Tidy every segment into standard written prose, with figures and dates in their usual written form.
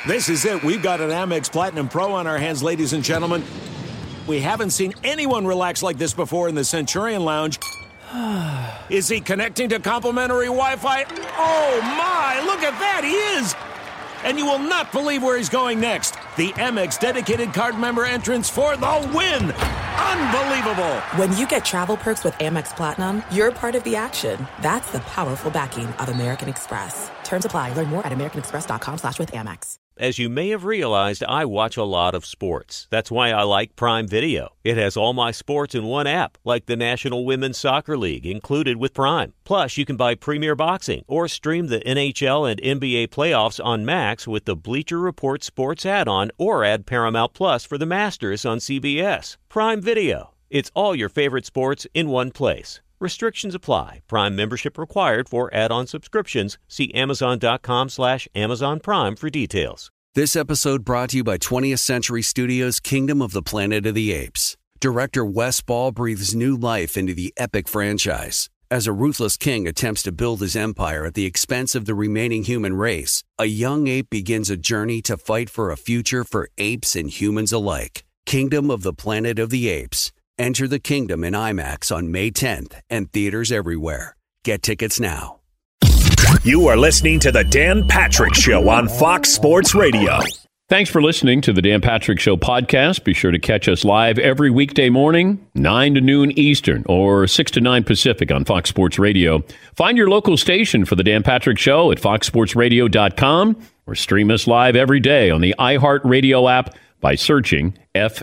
This is it. We've got an Amex Platinum Pro on our hands, ladies and gentlemen. We haven't seen anyone relax like this before in the Centurion Lounge. Is he connecting to complimentary Wi-Fi? Oh, my. Look at that. He is. And you will not believe where he's going next. The Amex dedicated card member entrance for the win. Unbelievable. When you get travel perks with Amex Platinum, you're part of the action. That's the powerful backing of American Express. Terms apply. Learn more at americanexpress.com/withAmex. As you may have realized, I watch a lot of sports. That's why I like Prime Video. It has all my sports in one app, like the National Women's Soccer League, included with Prime. Plus, you can buy Premier Boxing or stream the NHL and NBA playoffs on Max with the Bleacher Report Sports add-on, or add Paramount Plus for the Masters on CBS. Prime Video. It's all your favorite sports in one place. Restrictions apply. Prime membership required for add-on subscriptions. See Amazon.com/Amazon Prime for details. This episode brought to you by 20th Century Studios' Kingdom of the Planet of the Apes. Director Wes Ball breathes new life into the epic franchise. As a ruthless king attempts to build his empire at the expense of the remaining human race, a young ape begins a journey to fight for a future for apes and humans alike. Kingdom of the Planet of the Apes. Enter the kingdom in IMAX on May 10th and theaters everywhere. Get tickets now. You are listening to The Dan Patrick Show on Fox Sports Radio. Thanks for listening to The Dan Patrick Show podcast. Be sure to catch us live every weekday morning, 9 to noon Eastern or 6 to 9 Pacific on Fox Sports Radio. Find your local station for The Dan Patrick Show at foxsportsradio.com or stream us live every day on the iHeartRadio app by searching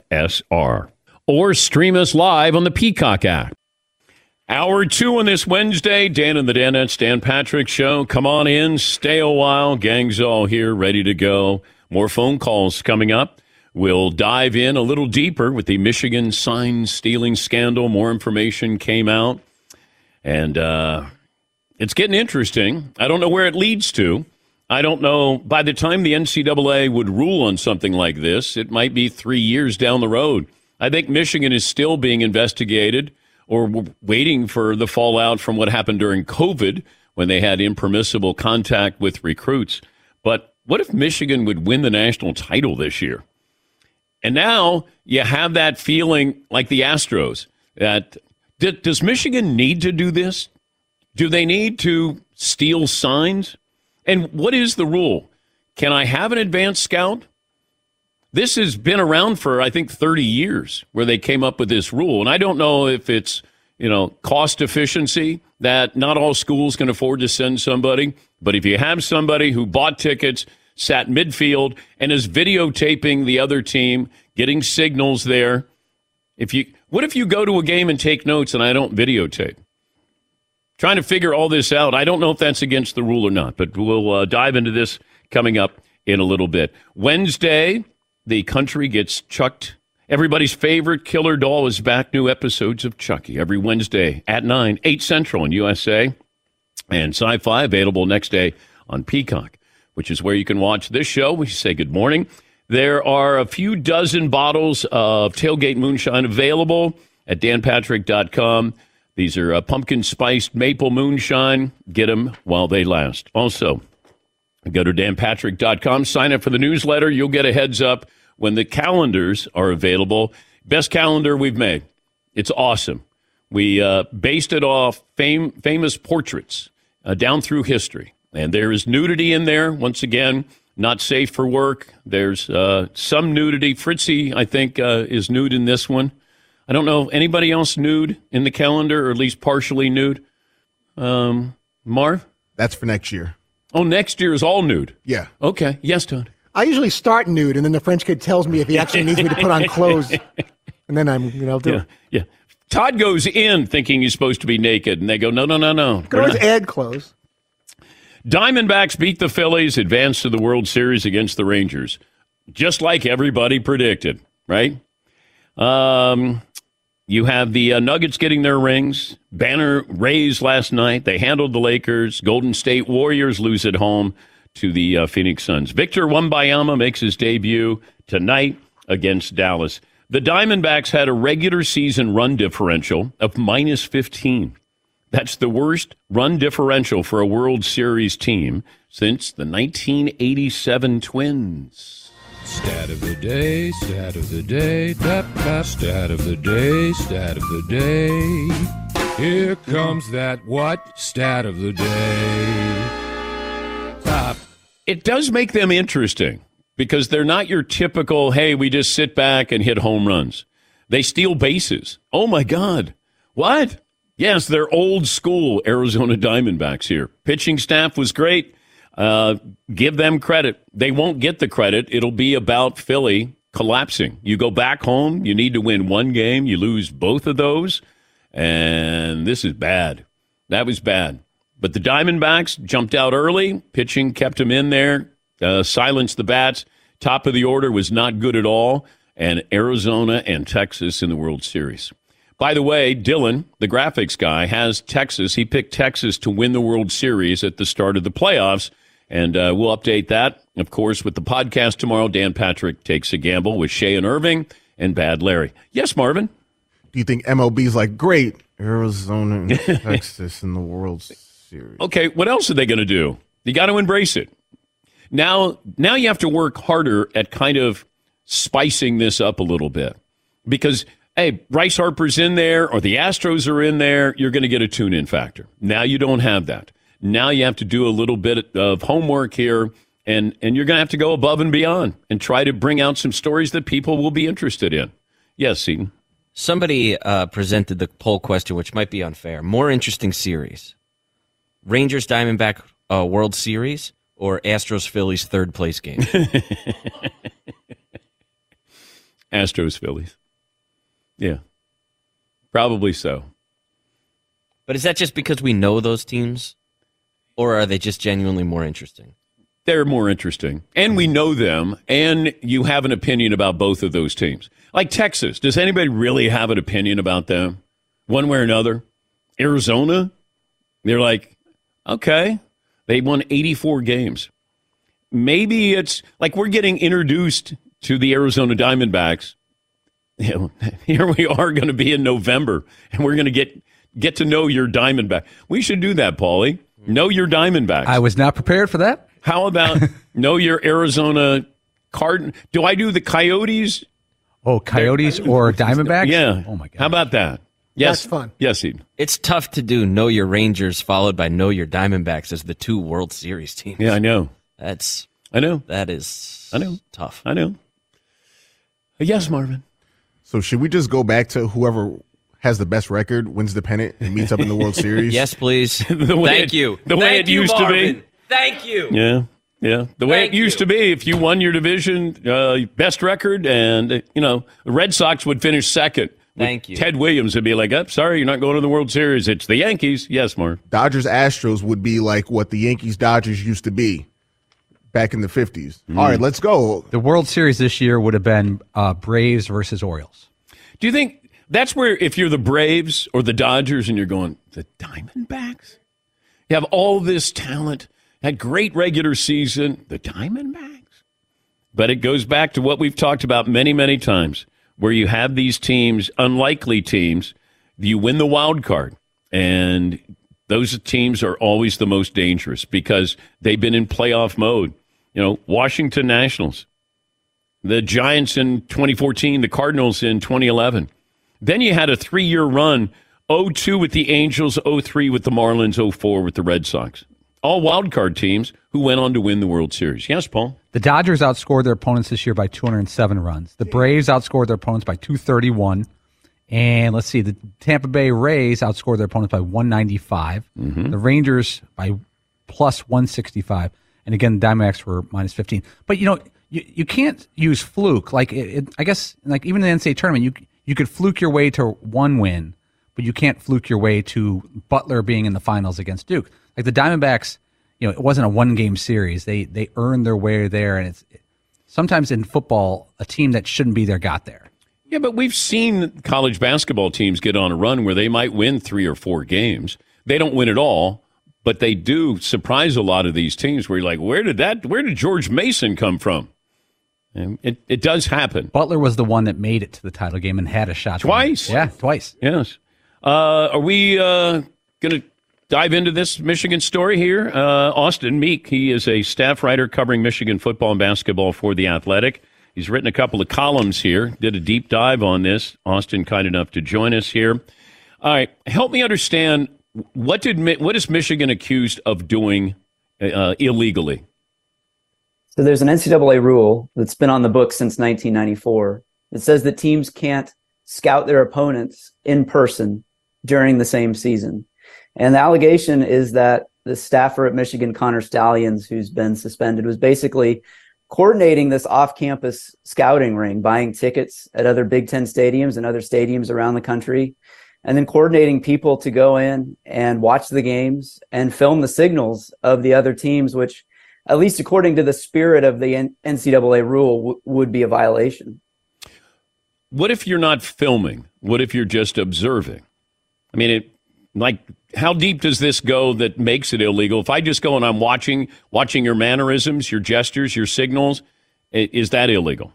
FSR. Or stream us live on the Peacock app. Hour 2 on this Wednesday. Dan and the Danettes, Dan Patrick Show. Come on in, stay a while. Gang's all here, ready to go. More phone calls coming up. We'll dive in a little deeper with the Michigan sign stealing scandal. More information came out. And it's getting interesting. I don't know where it leads to. I don't know. By the time the NCAA would rule on something like this, it might be 3 years down the road. I think Michigan is still being investigated, or waiting for the fallout from what happened during COVID when they had impermissible contact with recruits. But what if Michigan would win the national title this year? And now you have that feeling like the Astros. That does Michigan need to do this? Do they need to steal signs? And what is the rule? Can I have an advanced scout? This has been around for, I think, 30 years where they came up with this rule. And I don't know if it's, cost efficiency that not all schools can afford to send somebody. But if you have somebody who bought tickets, sat midfield, and is videotaping the other team, getting signals there, what if you go to a game and take notes and I don't videotape? Trying to figure all this out. I don't know if that's against the rule or not, but we'll dive into this coming up in a little bit. Wednesday, the country gets chucked. Everybody's favorite killer doll is back. New episodes of Chucky every Wednesday at 9, 8 Central on USA. And Sci-Fi available next day on Peacock, which is where you can watch this show. We say good morning. There are a few dozen bottles of Tailgate Moonshine available at danpatrick.com. These are pumpkin-spiced maple moonshine. Get them while they last. Also, go to danpatrick.com, sign up for the newsletter. You'll get a heads up when the calendars are available. Best calendar we've made. It's awesome. We based it off famous portraits down through history. And there is nudity in there. Once again, not safe for work. There's some nudity. Fritzy, I think, is nude in this one. I don't know. Anybody else nude in the calendar, or at least partially nude? Marv? That's for next year. Oh, next year is all nude. Yeah. Okay. Yes, Todd. I usually start nude, and then the French kid tells me if he actually needs me to put on clothes, and then I'm, do it. Yeah. Todd goes in thinking he's supposed to be naked, and they go, no. You can always add clothes. Diamondbacks beat the Phillies, advance to the World Series against the Rangers, just like everybody predicted, right? You have the Nuggets getting their rings. Banner Rays last night. They handled the Lakers. Golden State Warriors lose at home to the Phoenix Suns. Victor Wembanyama makes his debut tonight against Dallas. The Diamondbacks had a regular season run differential of -15. That's the worst run differential for a World Series team since the 1987 Twins. Stat of the day, stat of the day, stat of the day, stat of the day. Here comes that what? Stat of the day. Top. It does make them interesting because they're not your typical, hey, we just sit back and hit home runs. They steal bases. Oh, my God. What? Yes, they're old school Arizona Diamondbacks here. Pitching staff was great. Give them credit. They won't get the credit. It'll be about Philly collapsing. You go back home, you need to win one game. You lose both of those, and this is bad. That was bad. But the Diamondbacks jumped out early. Pitching kept them in there, silenced the bats. Top of the order was not good at all. And Arizona and Texas in the World Series. By the way, Dylan, the graphics guy, has Texas. He picked Texas to win the World Series at the start of the playoffs. And we'll update that, of course, with the podcast tomorrow. Dan Patrick Takes a Gamble with Shea and Irving and Bad Larry. Yes, Marvin? Do you think MLB's like, great, Arizona and Texas in the World Series? Okay, what else are they going to do? You got to embrace it. Now you have to work harder at kind of spicing this up a little bit. Because, hey, Bryce Harper's in there or the Astros are in there, you're going to get a tune-in factor. Now you don't have that. Now you have to do a little bit of homework here, and you're going to have to go above and beyond and try to bring out some stories that people will be interested in. Yes, Seton? Somebody presented the poll question, which might be unfair. More interesting series, Rangers Diamondback World Series or Astros Phillies third place game? Astros Phillies. Yeah, probably so. But is that just because we know those teams, or are they just genuinely more interesting? They're more interesting, and we know them, and you have an opinion about both of those teams. Like Texas, does anybody really have an opinion about them, one way or another? Arizona, they're like, okay, they won 84 games. Maybe it's like we're getting introduced to the Arizona Diamondbacks. You know, here we are going to be in November, and we're going to get to know your Diamondback. We should do that, Paulie. Know your Diamondbacks. I was not prepared for that. How about know your Arizona Cardinals? Do I do the Coyotes? Oh, Coyotes or Diamondbacks? Yeah. Oh, my God. How about that? Yes. That's fun. Yes, Eden. It's tough to do know your Rangers followed by know your Diamondbacks as the two World Series teams. Yeah, I know. I know. That is tough. I know. Yes, Marvin. So should we just go back to whoever has the best record wins the pennant and meets up in the World Series? Yes, please. Thank you. The way it used to be. Thank you. Yeah. The way it used to be, if you won your division, best record, and, the Red Sox would finish second. Thank you. Ted Williams would be like, sorry, you're not going to the World Series. It's the Yankees. Yes, Marv. Dodgers-Astros would be like what the Yankees-Dodgers used to be back in the 50s. All right, let's go. The World Series this year would have been Braves versus Orioles. Do you think that's where, if you're the Braves or the Dodgers and you're going, the Diamondbacks? You have all this talent, had great regular season, the Diamondbacks? But it goes back to what we've talked about many, many times, where you have these teams, unlikely teams, you win the wild card, and those teams are always the most dangerous because they've been in playoff mode. Washington Nationals, the Giants in 2014, the Cardinals in 2011. Then you had a 3-year run, 0-2 with the Angels, 0-3 with the Marlins, 0-4 with the Red Sox. All wild card teams who went on to win the World Series. Yes, Paul? The Dodgers outscored their opponents this year by 207 runs. The Braves outscored their opponents by 231. And let's see, the Tampa Bay Rays outscored their opponents by 195. Mm-hmm. The Rangers by plus 165. And again, the Diamondbacks were minus 15. But, you can't use fluke. Like, I guess, like even in the NCAA tournament, you could fluke your way to one win, but you can't fluke your way to Butler being in the finals against Duke. Like the Diamondbacks, it wasn't a one-game series. They earned their way there, and it's sometimes in football, a team that shouldn't be there got there. Yeah, but we've seen college basketball teams get on a run where they might win 3 or 4 games. They don't win it all, but they do surprise a lot of these teams where you're like, where did George Mason come from? And it does happen. Butler was the one that made it to the title game and had a shot. Twice? Yeah, twice. Yes. Are we going to dive into this Michigan story here. Austin Meek, he is a staff writer covering Michigan football and basketball for The Athletic. He's written a couple of columns here, did a deep dive on this. Austin, kind enough to join us here. All right, help me understand, what is Michigan accused of doing illegally? So there's an NCAA rule that's been on the books since 1994. It says that teams can't scout their opponents in person during the same season. And the allegation is that the staffer at Michigan, Connor Stallions, who's been suspended, was basically coordinating this off-campus scouting ring, buying tickets at other Big Ten stadiums and other stadiums around the country, and then coordinating people to go in and watch the games and film the signals of the other teams, which, at least according to the spirit of the NCAA rule, would be a violation. What if you're not filming? What if you're just observing? I mean, how deep does this go that makes it illegal? If I just go and I'm watching your mannerisms, your gestures, your signals, is that illegal?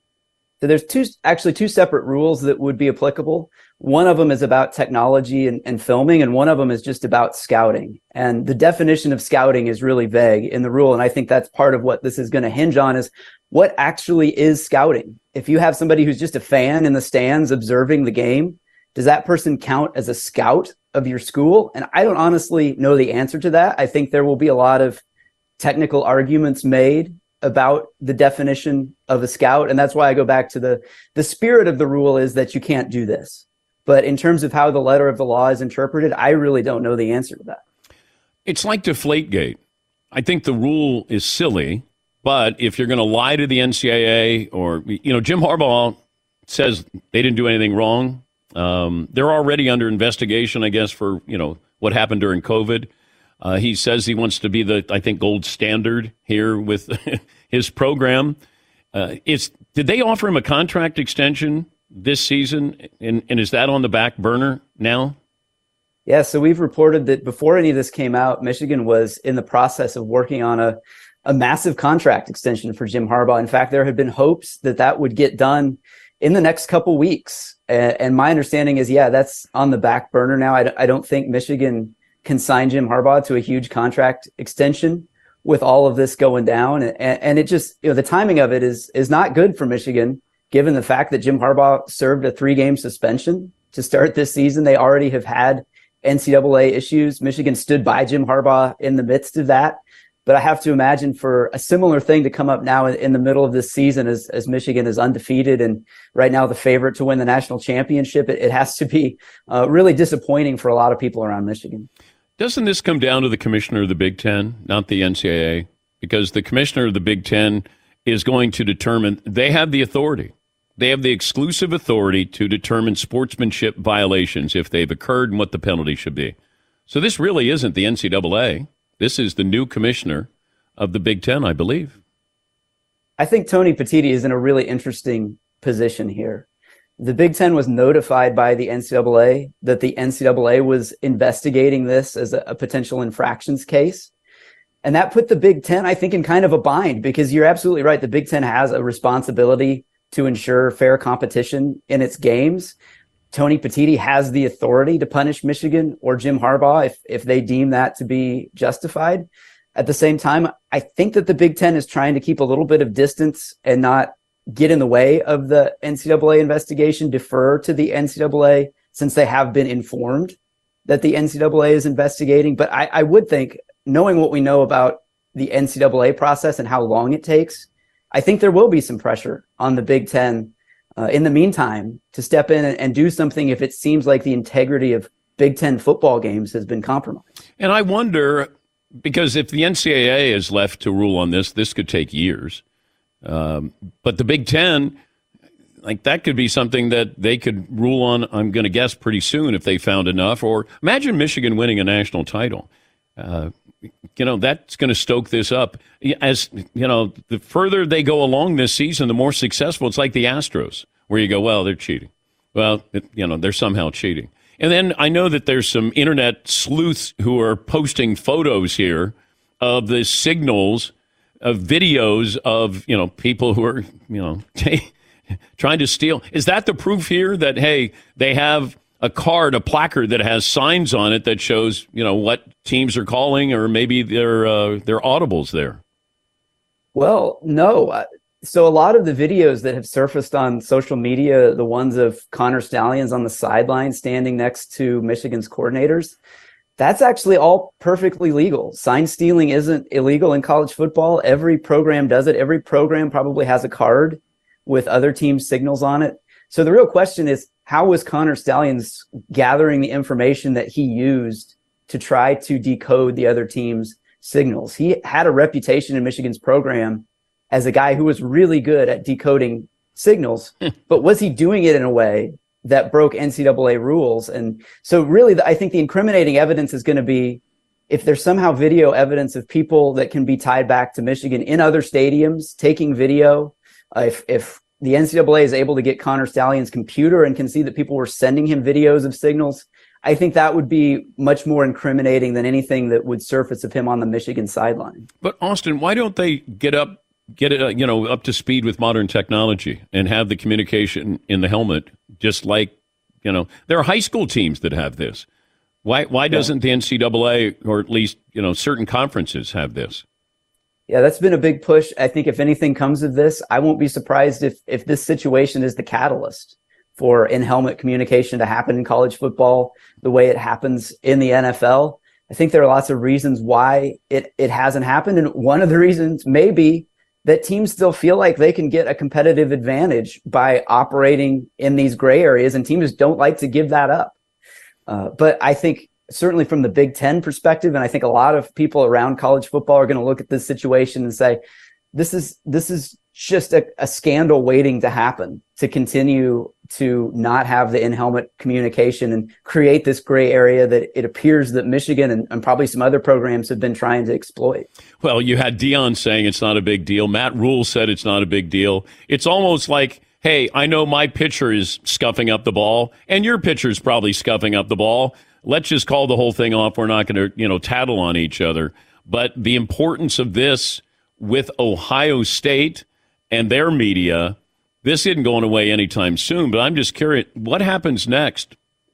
So there's two separate rules that would be applicable. One of them is about technology and filming, and one of them is just about scouting. And the definition of scouting is really vague in the rule, and I think that's part of what this is going to hinge on, is what actually is scouting. If you have somebody who's just a fan in the stands observing the game, does that person count as a scout of your school? And I don't honestly know the answer to that. I think there will be a lot of technical arguments made about the definition of a scout. And that's why I go back to the spirit of the rule is that you can't do this. But in terms of how the letter of the law is interpreted, I really don't know the answer to that. It's like Deflategate. I think the rule is silly, but if you're going to lie to the NCAA or, Jim Harbaugh says they didn't do anything wrong. They're already under investigation, I guess, for, what happened during COVID. He says he wants to be the gold standard here with his program. Did they offer him a contract extension this season? And is that on the back burner now? Yeah, so we've reported that before any of this came out, Michigan was in the process of working on a massive contract extension for Jim Harbaugh. In fact, there had been hopes that would get done in the next couple weeks. And my understanding is, that's on the back burner now. I don't think Michigan can sign Jim Harbaugh to a huge contract extension with all of this going down. And it just, the timing of it is not good for Michigan, given the fact that Jim Harbaugh served a 3-game suspension to start this season. They already have had NCAA issues. Michigan stood by Jim Harbaugh in the midst of that. But I have to imagine for a similar thing to come up now in the middle of this season as Michigan is undefeated and right now the favorite to win the national championship, it has to be really disappointing for a lot of people around Michigan. Doesn't this come down to the commissioner of the Big Ten, not the NCAA? Because the commissioner of the Big Ten is going to determine, they have the authority. They have the exclusive authority to determine sportsmanship violations if they've occurred and what the penalty should be. So this really isn't the NCAA. This is the new commissioner of the Big Ten, I believe. I think Tony Petitti is in a really interesting position here. The Big Ten was notified by the NCAA that the NCAA was investigating this as a potential infractions case. And that put the Big Ten, I think, in kind of a bind, because you're absolutely right. The Big Ten has a responsibility to ensure fair competition in its games. Tony Petitti has the authority to punish Michigan or Jim Harbaugh if they deem that to be justified. At the same time, I think that the Big Ten is trying to keep a little bit of distance and not get in the way of the NCAA investigation, defer to the NCAA since they have been informed that the NCAA is investigating. But I would think, knowing what we know about the NCAA process and how long it takes, I think there will be some pressure on the Big Ten in the meantime to step in and do something if it seems like the integrity of Big Ten football games has been compromised. And I wonder, because if the NCAA is left to rule on this could take years. But the Big Ten, that could be something that they could rule on, I'm going to guess, pretty soon if they found enough. Or imagine Michigan winning a national title. That's going to stoke this up. As the further they go along this season, the more successful. It's like the Astros, where you go, well, they're cheating. Well, they're somehow cheating. And then I know that there's some internet sleuths who are posting photos here of the signals, of videos of, people who are, trying to steal. Is that the proof here that, hey, they have a placard that has signs on it that shows, what teams are calling, or maybe their audibles there? Well, no. So a lot of the videos that have surfaced on social media, the ones of Connor Stalions on the sideline standing next to Michigan's coordinators, that's actually all perfectly legal. Sign stealing isn't illegal in college football. Every program does it. Every program probably has a card with other teams' signals on it. So the real question is, how was Connor Stalions gathering the information that he used to try to decode the other team's signals? He had a reputation in Michigan's program as a guy who was really good at decoding signals, but was he doing it in a way that broke NCAA rules? And so really, I think the incriminating evidence is going to be if there's somehow video evidence of people that can be tied back to Michigan in other stadiums taking video, if the NCAA is able to get Connor Stalions' computer and can see that people were sending him videos of signals, I think that would be much more incriminating than anything that would surface of him on the Michigan sideline. But Austin, why don't they get it up to speed with modern technology and have the communication in the helmet, just like, there are high school teams that have this. Why doesn't the NCAA, or at least, certain conferences have this? Yeah, that's been a big push. I think if anything comes of this, I won't be surprised if this situation is the catalyst for in-helmet communication to happen in college football the way it happens in the NFL. I think there are lots of reasons why it hasn't happened. And one of the reasons may be that teams still feel like they can get a competitive advantage by operating in these gray areas, and teams don't like to give that up. But I think certainly from the Big Ten perspective, and I think a lot of people around college football are going to look at this situation and say, this is just a scandal waiting to happen, to continue to not have the in-helmet communication and create this gray area that it appears that Michigan and probably some other programs have been trying to exploit. Well, you had Deion saying it's not a big deal. Matt Rule said it's not a big deal. It's almost like, hey, I know my pitcher is scuffing up the ball and your pitcher's probably scuffing up the ball. Let's just call the whole thing off. We're not going to, tattle on each other. But the importance of this with Ohio State and their media, this isn't going away anytime soon. But I'm just curious, what happens next?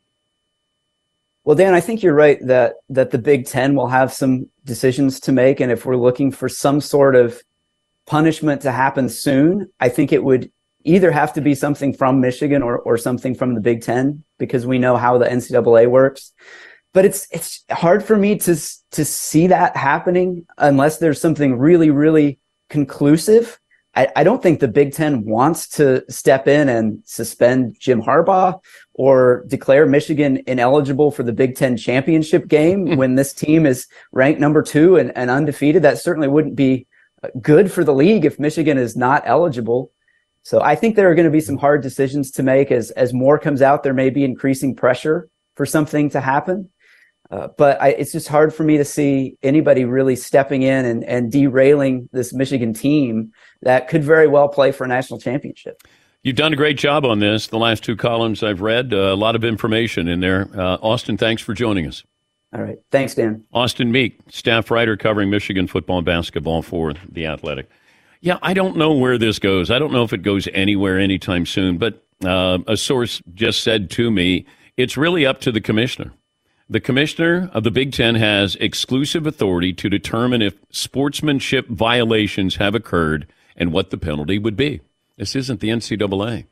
Well, Dan, I think you're right that the Big Ten will have some decisions to make. And if we're looking for some sort of punishment to happen soon, I think it would either have to be something from Michigan or something from the Big Ten, because we know how the NCAA works. But it's hard for me to see that happening unless there's something really, really conclusive. I don't think the Big Ten wants to step in and suspend Jim Harbaugh or declare Michigan ineligible for the Big Ten championship game when this team is ranked number 2 and undefeated. That certainly wouldn't be good for the league if Michigan is not eligible. So I think there are going to be some hard decisions to make as more comes out. There may be increasing pressure for something to happen. But it's just hard for me to see anybody really stepping in and derailing this Michigan team that could very well play for a national championship. You've done a great job on this. The last 2 columns I've read, a lot of information in there. Austin, thanks for joining us. All right. Thanks, Dan. Austin Meek, staff writer covering Michigan football and basketball for The Athletic. Yeah, I don't know where this goes. I don't know if it goes anywhere anytime soon, but a source just said to me, it's really up to the commissioner. The commissioner of the Big Ten has exclusive authority to determine if sportsmanship violations have occurred and what the penalty would be. This isn't the NCAA.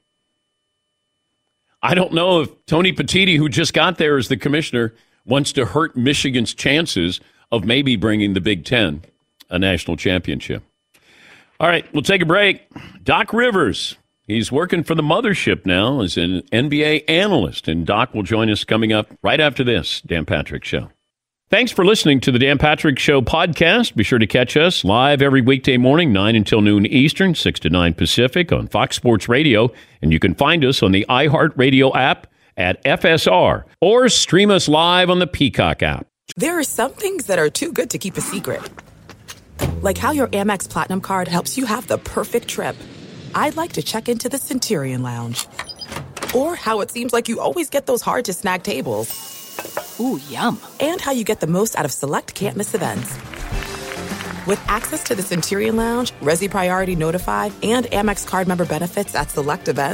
I don't know if Tony Petitti, who just got there as the commissioner, wants to hurt Michigan's chances of maybe bringing the Big Ten a national championship. All right, we'll take a break. Doc Rivers. He's working for the mothership now as an NBA analyst, and Doc will join us coming up right after this Dan Patrick Show. Thanks for listening to the Dan Patrick Show podcast. Be sure to catch us live every weekday morning, 9 until noon Eastern, 6 to 9 Pacific on Fox Sports Radio, and you can find us on the iHeartRadio app at FSR, or stream us live on the Peacock app. There are some things that are too good to keep a secret, like how your Amex Platinum card helps you have the perfect trip. I'd like to check into the Centurion Lounge. Or how it seems like you always get those hard-to-snag tables. Ooh, yum. And how you get the most out of select can't-miss events. With access to the Centurion Lounge, Resi Priority Notified, and Amex card member benefits at select events,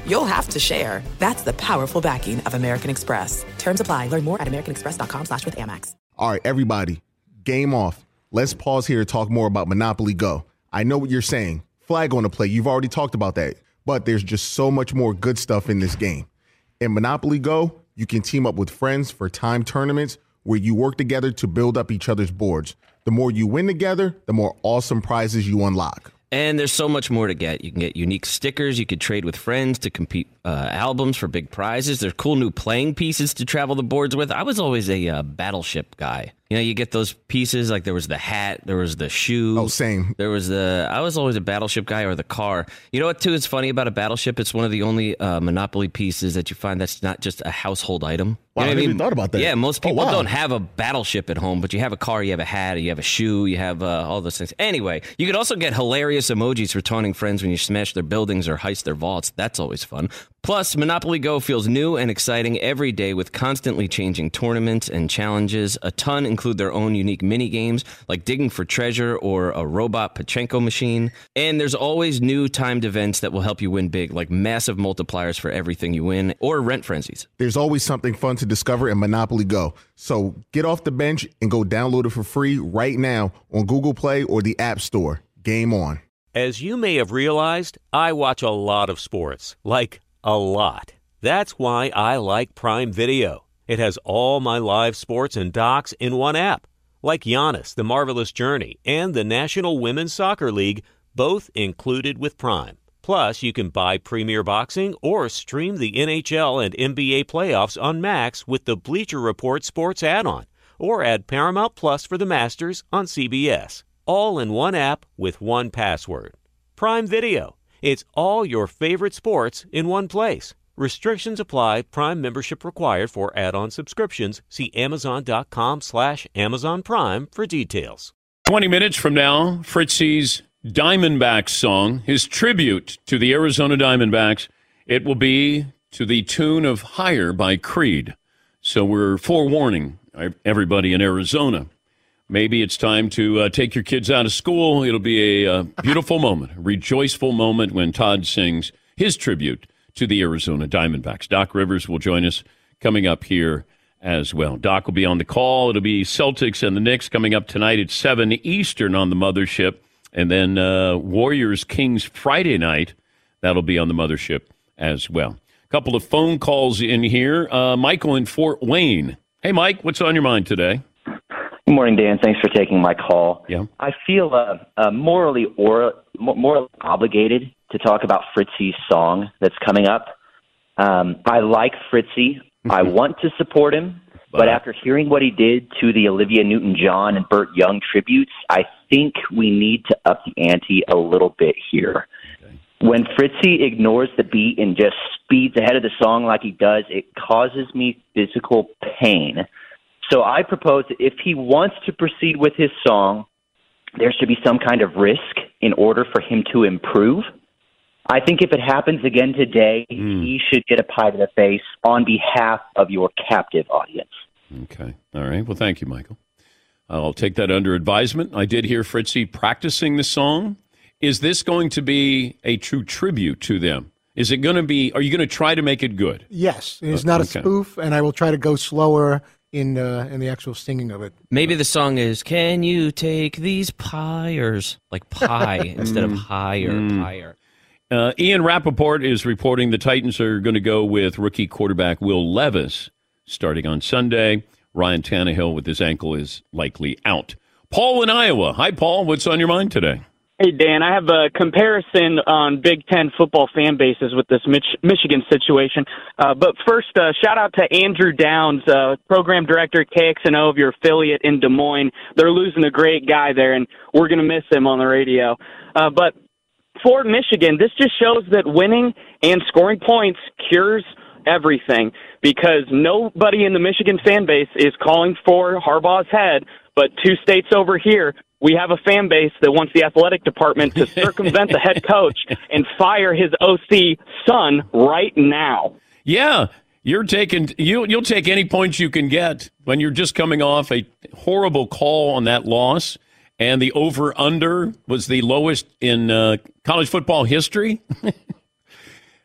you'll have to share. That's the powerful backing of American Express. Terms apply. Learn more at americanexpress.com/withAmex. All right, everybody, game off. Let's pause here to talk more about Monopoly Go. I know what you're saying. Flag on the play. You've already talked about that. But there's just so much more good stuff in this game. In Monopoly Go, you can team up with friends for time tournaments where you work together to build up each other's boards. The more you win together, the more awesome prizes you unlock. And there's so much more to get. You can get unique stickers. You could trade with friends to compete albums for big prizes. There's cool new playing pieces to travel the boards with. I was always a Battleship guy. You know, you get those pieces, like there was the hat, there was the shoe. Oh, same. I was always a Battleship guy, or the car. You know what, too, is funny about a Battleship? It's one of the only Monopoly pieces that you find that's not just a household item. Wow, You know I what never even thought about that. Yeah, most people wow. don't have a Battleship at home, but you have a car, you have a hat, you have a shoe, you have all those things. Anyway, you could also get hilarious emojis for taunting friends when you smash their buildings or heist their vaults. That's always fun. Plus, Monopoly Go feels new and exciting every day with constantly changing tournaments and challenges. A ton include their own unique mini games like digging for treasure or a robot Pachinko machine. And there's always new timed events that will help you win big, like massive multipliers for everything you win or rent frenzies. There's always something fun to discover in Monopoly Go. So get off the bench and go download it for free right now on Google Play or the App Store. Game on. As you may have realized, I watch a lot of sports, like a lot. That's why I like Prime Video. It has all my live sports and docs in one app, like Giannis, The Marvelous Journey, and the National Women's Soccer League, both included with Prime. Plus, you can buy Premier Boxing or stream the NHL and NBA playoffs on Max with the Bleacher Report Sports add-on, or add Paramount Plus for the Masters on CBS. All in one app with one password. Prime Video. It's all your favorite sports in one place. Restrictions apply. Prime membership required for add-on subscriptions. See Amazon.com/Amazon Prime for details. 20 minutes from now, Fritzy's Diamondbacks song, his tribute to the Arizona Diamondbacks. It will be to the tune of Higher by Creed. So we're forewarning everybody in Arizona. Maybe it's time to take your kids out of school. It'll be a beautiful moment, a rejoiceful moment when Todd sings his tribute to the Arizona Diamondbacks. Doc Rivers will join us coming up here as well. Doc will be on the call. It'll be Celtics and the Knicks coming up tonight at 7 Eastern on the mothership. And then Warriors-Kings Friday night. That'll be on the mothership as well. A couple of phone calls in here. Michael in Fort Wayne. Hey, Mike, what's on your mind today? Good morning, Dan. Thanks for taking my call. Yeah. I feel morally obligated to talk about Fritzy's song that's coming up. I like Fritzy. I want to support him. But after hearing what he did to the Olivia Newton-John and Burt Young tributes, I think we need to up the ante a little bit here. Okay. When Fritzy ignores the beat and just speeds ahead of the song like he does, it causes me physical pain. So I propose that if he wants to proceed with his song, there should be some kind of risk in order for him to improve. I think if it happens again today, he should get a pie to the face on behalf of your captive audience. Okay. All right. Well, thank you, Michael. I'll take that under advisement. I did hear Fritzy practicing the song. Is this going to be a true tribute to them? Is it going to be, are you going to try to make it good? Yes. It's not a spoof, and I will try to go slower in the actual singing of it. Maybe the song is, can you take these pyres? Like pie instead of higher. Ian Rappaport is reporting the Titans are going to go with rookie quarterback Will Levis starting on Sunday. Ryan Tannehill with his ankle is likely out. Paul in Iowa. Hi, Paul. What's on your mind today? Hey, Dan, I have a comparison on Big Ten football fan bases with this Michigan situation. But first, shout out to Andrew Downs, program director at KXNO of your affiliate in Des Moines. They're losing a great guy there, and we're going to miss him on the radio. But for Michigan, this just shows that winning and scoring points cures everything, because nobody in the Michigan fan base is calling for Harbaugh's head, but 2 states over here, we have a fan base that wants the athletic department to circumvent the head coach and fire his OC son right now. Yeah, you'll take any points you can get when you're just coming off a horrible call on that loss, and the over-under was the lowest in college football history.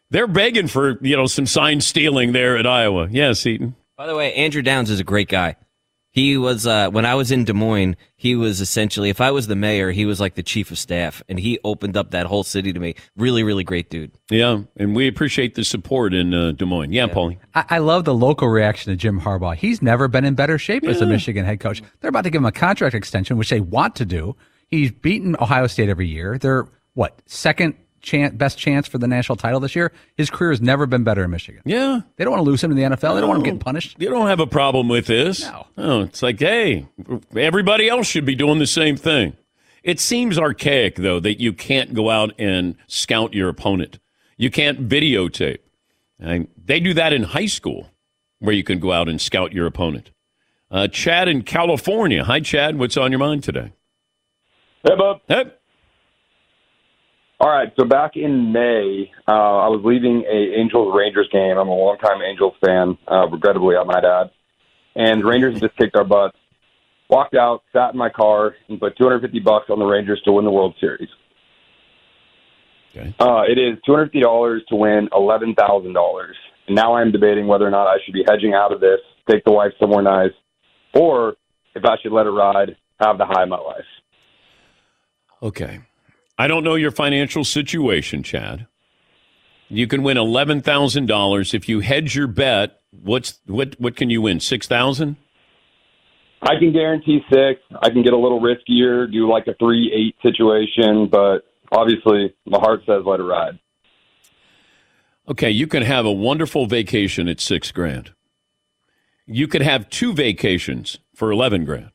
They're begging for, some sign stealing there at Iowa. Yes, Eaton. By the way, Andrew Downs is a great guy. He was, when I was in Des Moines, he was essentially, if I was the mayor, he was like the chief of staff, and he opened up that whole city to me. Really, really great dude. Yeah, and we appreciate the support in Des Moines. Yeah, Paulie. I love the local reaction to Jim Harbaugh. He's never been in better shape as a Michigan head coach. They're about to give him a contract extension, which they want to do. He's beaten Ohio State every year. They're, second best chance for the national title this year. His career has never been better in Michigan. Yeah. They don't want to lose him in the NFL. They don't want him getting punished. You don't have a problem with this. No. Oh, it's like, hey, everybody else should be doing the same thing. It seems archaic, though, that you can't go out and scout your opponent. You can't videotape. They do that in high school, where you can go out and scout your opponent. Chad in California. Hi, Chad. What's on your mind today? Hey, Bob. Hey. All right, so back in May, I was leaving a Angels-Rangers game. I'm a longtime Angels fan, regrettably, I might add. And Rangers just kicked our butts. Walked out, sat in my car, and put $250 on the Rangers to win the World Series. Okay. It is $250 to win $11,000. And now I'm debating whether or not I should be hedging out of this, take the wife somewhere nice, or if I should let it ride, have the high of my life. Okay. I don't know your financial situation, Chad. You can win $11,000 if you hedge your bet. What can you win? $6,000? I can guarantee 6. I can get a little riskier, do like a 3-8 situation, but obviously my heart says let it ride. Okay, you can have a wonderful vacation at $6,000. You could have 2 vacations for $11,000.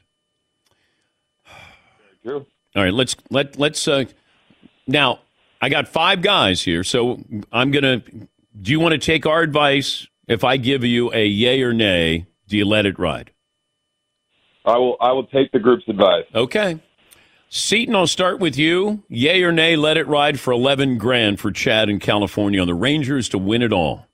True. All right, let's now, I got 5 guys here, so do you want to take our advice? If I give you a yay or nay, do you let it ride? I will take the group's advice. Okay. Seton, I'll start with you. Yay or nay, let it ride for $11,000 for Chad in California on the Rangers to win it all.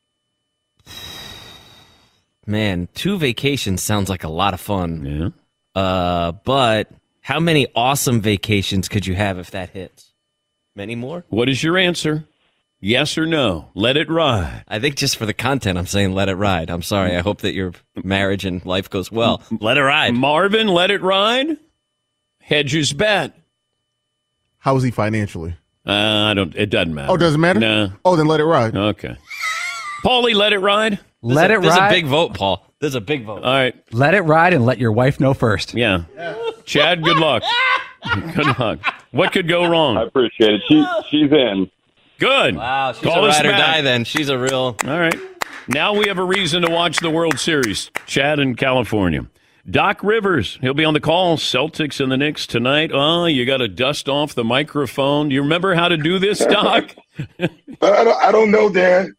Man, 2 vacations sounds like a lot of fun. Yeah. But how many awesome vacations could you have if that hits? Many more? What is your answer? Yes or no? Let it ride. I think just for the content, I'm saying let it ride. I'm sorry. I hope that your marriage and life goes well. Let it ride. Marvin, let it ride. Hedges bet. How is he financially? It doesn't matter. Oh, doesn't matter? No. Oh, then let it ride. Okay. Paulie, let it ride. Let it ride. There's a big vote, Paul. There's a big vote. All right. Let it ride and let your wife know first. Yeah. Chad, good luck. Good luck. What could go wrong? I appreciate it. She's in. Good. Wow, she's Call a us ride or back. die then. She's a real... All right. Now we have a reason to watch the World Series. Chad in California. Doc Rivers, he'll be on the call. Celtics and the Knicks tonight. Oh, you got to dust off the microphone. Do you remember how to do this, Doc? I don't know, Dan.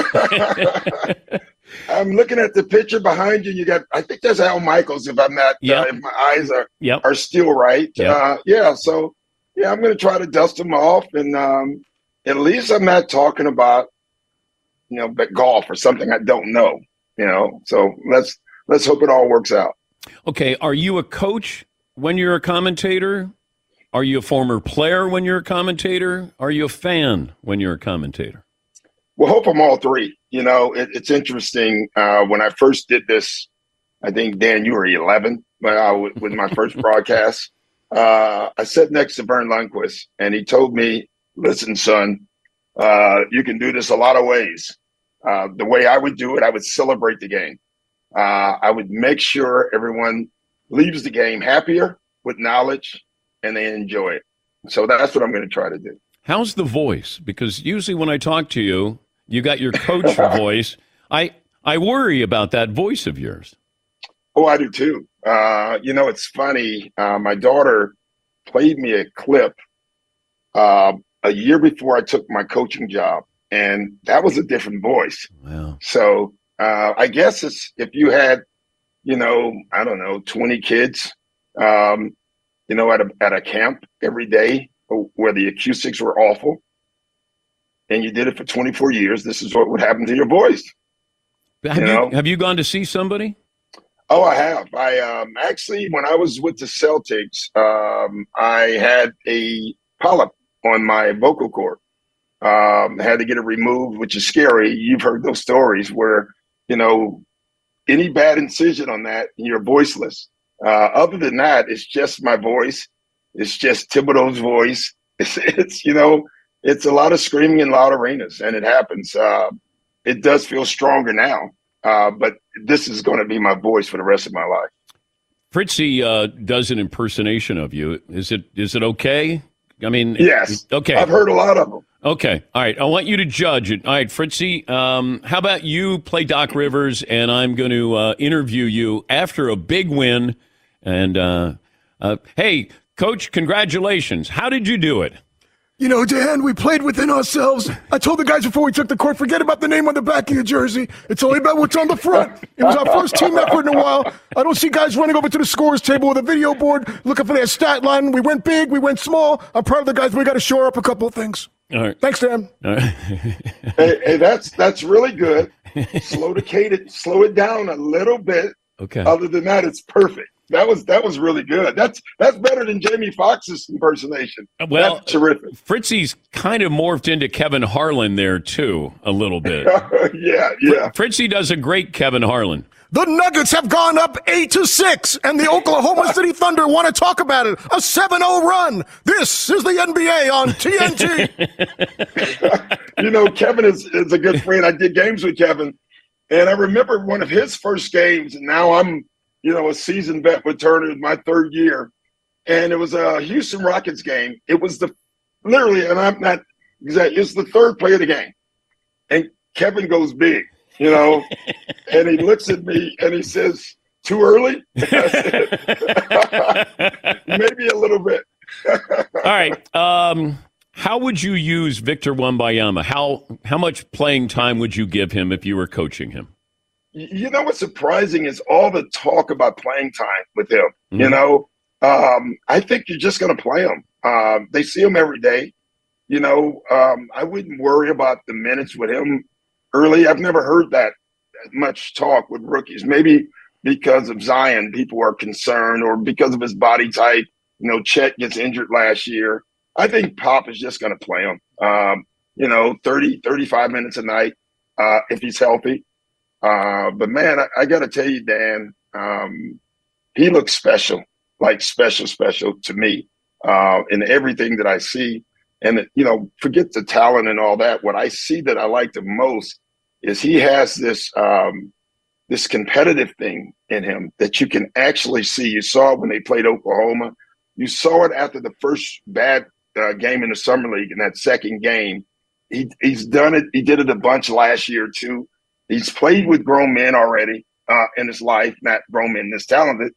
I'm looking at the picture behind you. You got, I think that's Al Michaels, if I'm not, if my eyes are still right. So I'm going to try to dust them off. And at least I'm not talking about, but golf or something I don't know, So let's hope it all works out. Okay. Are you a coach when you're a commentator? Are you a former player when you're a commentator? Are you a fan when you're a commentator? Well, hope I'm all 3. It's interesting. When I first did this, I think, Dan, you were 11 with my first broadcast. I sat next to Vern Lundquist, and he told me, listen, son, you can do this a lot of ways. The way I would do it, I would celebrate the game. I would make sure everyone leaves the game happier with knowledge and they enjoy it. So that's what I'm going to try to do. How's the voice? Because usually when I talk to you, you got your coach voice. I worry about that voice of yours. Oh, I do too. It's funny. My daughter played me a clip a year before I took my coaching job, and that was a different voice. Wow. So I guess it's if you had, 20 kids, at a camp every day where the acoustics were awful, and you did it for 24 years, this is what would happen to your voice. Have you gone to see somebody? Oh, I have. I actually, when I was with the Celtics, I had a polyp on my vocal cord. had to get it removed, which is scary. You've heard those stories where, any bad incision on that, you're voiceless. Other than that, it's just my voice. It's just Thibodeau's voice. It's a lot of screaming in loud arenas, and it happens. It does feel stronger now, but this is going to be my voice for the rest of my life. Fritzy does an impersonation of you. Is it okay? I mean, yes. Okay. I've heard a lot of them. Okay. All right. I want you to judge it. All right, Fritzy, how about you play Doc Rivers, and I'm going to interview you after a big win. And, hey, Coach, congratulations. How did you do it? Dan, we played within ourselves. I told the guys before we took the court, forget about the name on the back of your jersey. It's only about what's on the front. It was our first team effort in a while. I don't see guys running over to the scorer's table with a video board looking for their stat line. We went big, we went small. I'm proud of the guys. We got to shore up a couple of things. All right. Thanks, Dan. All right. hey, that's really good. Slow it down a little bit. Okay. Other than that, it's perfect. That was really good. That's better than Jamie Foxx's impersonation. Well, that's terrific. Fritzy's kind of morphed into Kevin Harlan there too, a little bit. yeah. Fritzy does a great Kevin Harlan. The Nuggets have gone up 8-6, and the Oklahoma City Thunder want to talk about it. A 7-0 run. This is the NBA on TNT. Kevin is a good friend. I did games with Kevin, and I remember one of his first games, and now I'm a seasoned vet with Turner, my third year. And it was a Houston Rockets game. It was literally, and I'm not exact, it's the third play of the game. And Kevin goes big, and he looks at me and he says, too early? Maybe a little bit. All right. How would you use Victor Wembanyama? How much playing time would you give him if you were coaching him? What's surprising is all the talk about playing time with him. Mm-hmm. I think you're just going to play him. They see him every day. I wouldn't worry about the minutes with him early. I've never heard that much talk with rookies. Maybe because of Zion, people are concerned, or because of his body type. Chet gets injured last year. I think Pop is just going to play him. 30, 35 minutes a night if he's healthy. But man, I got to tell you, Dan, he looks special, like special to me, in everything that I see. And, forget the talent and all that. What I see that I like the most is he has this competitive thing in him that you can actually see. You saw it when they played Oklahoma. You saw it after the first bad game in the Summer League in that second game. He's done it. He did it a bunch last year, too. He's played with grown men already in his life, not grown men this talented.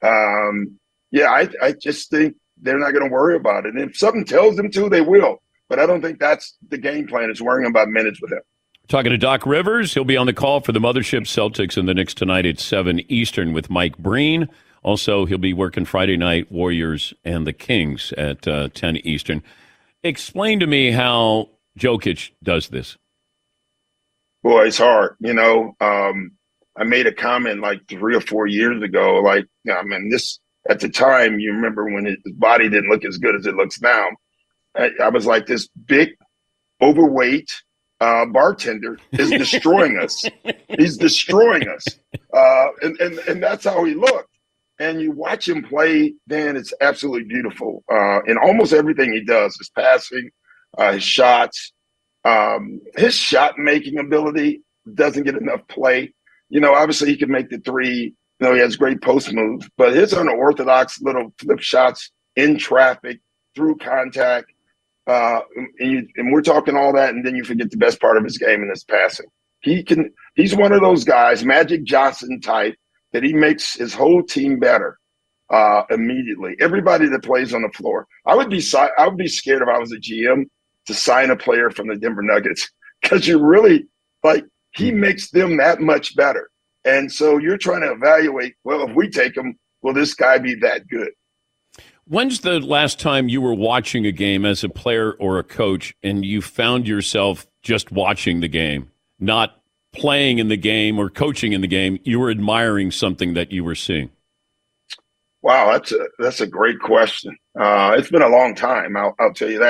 I just think they're not going to worry about it. And if something tells them to, they will. But I don't think that's the game plan, is worrying about minutes with him. Talking to Doc Rivers. He'll be on the call for the Mothership Celtics and the Knicks tonight at 7 Eastern with Mike Breen. Also, he'll be working Friday night, Warriors and the Kings at 10 Eastern. Explain to me how Jokic does this. Boy, it's hard. I made a comment like 3 or 4 years ago. This at the time, you remember when his body didn't look as good as it looks now. I was like, this big, overweight bartender is destroying us. He's destroying us. And that's how he looked. And you watch him play, Dan, it's absolutely beautiful. In almost everything he does, his passing, his shots. His shot-making ability doesn't get enough play. Obviously he can make the three. He has great post moves, but his unorthodox little flip shots in traffic, through contact, and we're talking all that, and then you forget the best part of his game, and his passing. He's one of those guys, Magic Johnson type, that he makes his whole team better immediately. Everybody that plays on the floor. I would be scared if I was a GM to sign a player from the Denver Nuggets, because you really he makes them that much better. And so you're trying to evaluate, well, if we take him, will this guy be that good? When's the last time you were watching a game as a player or a coach and you found yourself just watching the game, not playing in the game or coaching in the game? You were admiring something that you were seeing. Wow, that's a great question. It's been a long time. I'll tell you that.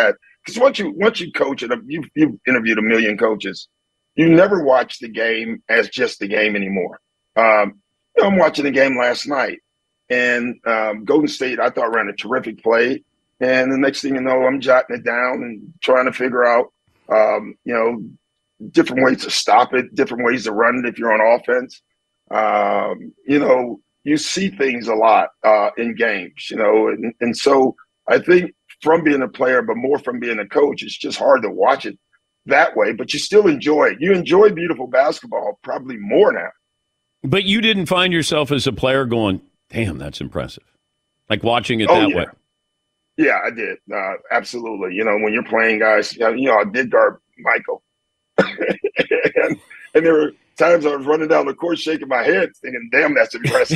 because once you coach it, you've interviewed a million coaches. You never watch the game as just the game anymore. I'm watching the game last night, and Golden State, I thought, ran a terrific play. And the next thing you know, I'm jotting it down and trying to figure out, different ways to stop it, different ways to run it if you're on offense. You see things a lot in games, and so I think from being a player, but more from being a coach, it's just hard to watch it that way, but you still enjoy it. You enjoy beautiful basketball probably more now. But you didn't find yourself as a player going, damn, that's impressive. Like watching it that way. Yeah, I did. Absolutely. When you're playing guys, I did guard Michael. and there were times I was running down the court shaking my head thinking, damn, that's impressive.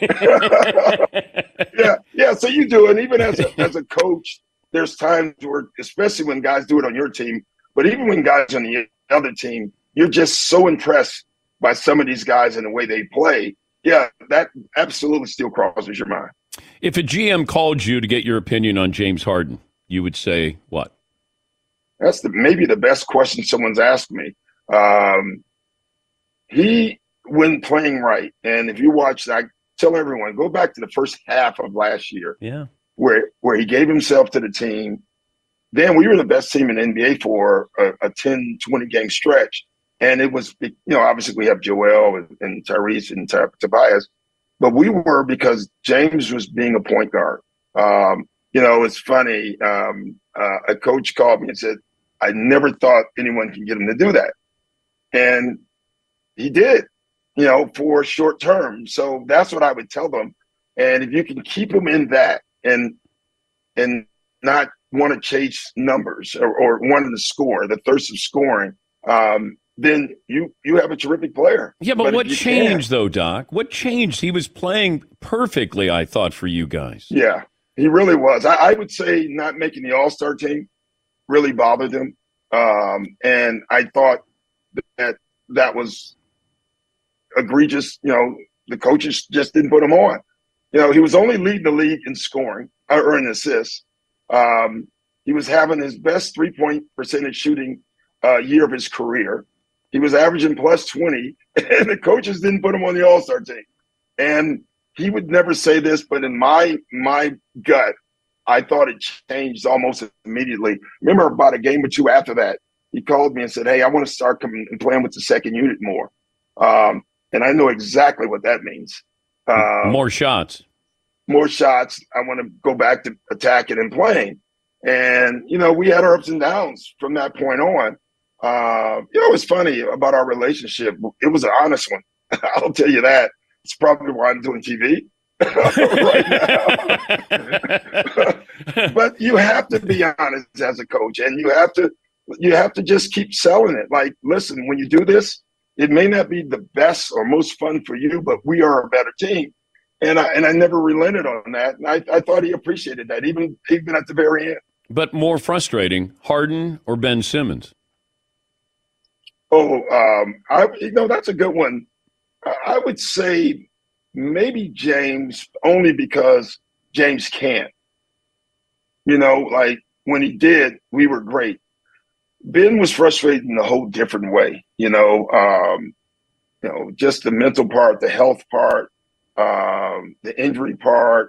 Yeah. So you do. And even as a coach, there's times where, especially when guys do it on your team, but even when guys on the other team, you're just so impressed by some of these guys and the way they play. Yeah, that absolutely still crosses your mind. If a GM called you to get your opinion on James Harden, you would say what? That's maybe the best question someone's asked me. He, when playing right, and if you watch, I tell everyone, go back to the first half of last year. Yeah. Where he gave himself to the team. Then we were the best team in the NBA for a 10, 20-game stretch. And it was, obviously we have Joel and Tyrese and Tobias, but we were because James was being a point guard. It's funny. A coach called me and said, I never thought anyone could get him to do that. And he did, for short term. So that's what I would tell them. And if you can keep him in that and not want to chase numbers or wanting to score, the thirst of scoring, then you have a terrific player. Yeah, but what changed, though, Doc? What changed? He was playing perfectly, I thought, for you guys. Yeah, he really was. I would say not making the All-Star team really bothered him. And I thought that was egregious. The coaches just didn't put him on. He was only leading the league in scoring or in assists. He was having his best three-point percentage shooting year of his career. He was averaging plus 20, and the coaches didn't put him on the All-Star team. And he would never say this, but in my gut, I thought it changed almost immediately. Remember about a game or two after that, he called me and said, hey, I want to start coming and playing with the second unit more. And I know exactly what that means. More shots. More shots. I want to go back to attacking and playing. And, we had our ups and downs from that point on. It's funny about our relationship. It was an honest one. I'll tell you that. It's probably why I'm doing TV right now. But you have to be honest as a coach, and you have to just keep selling it. Like, listen, when you do this, it may not be the best or most fun for you, but we are a better team. And I never relented on that. And I thought he appreciated that, even at the very end. But more frustrating, Harden or Ben Simmons? That's a good one. I would say maybe James, only because James can't. Like when he did, we were great. Ben was frustrated in a whole different way. Just the mental part, the health part, the injury part,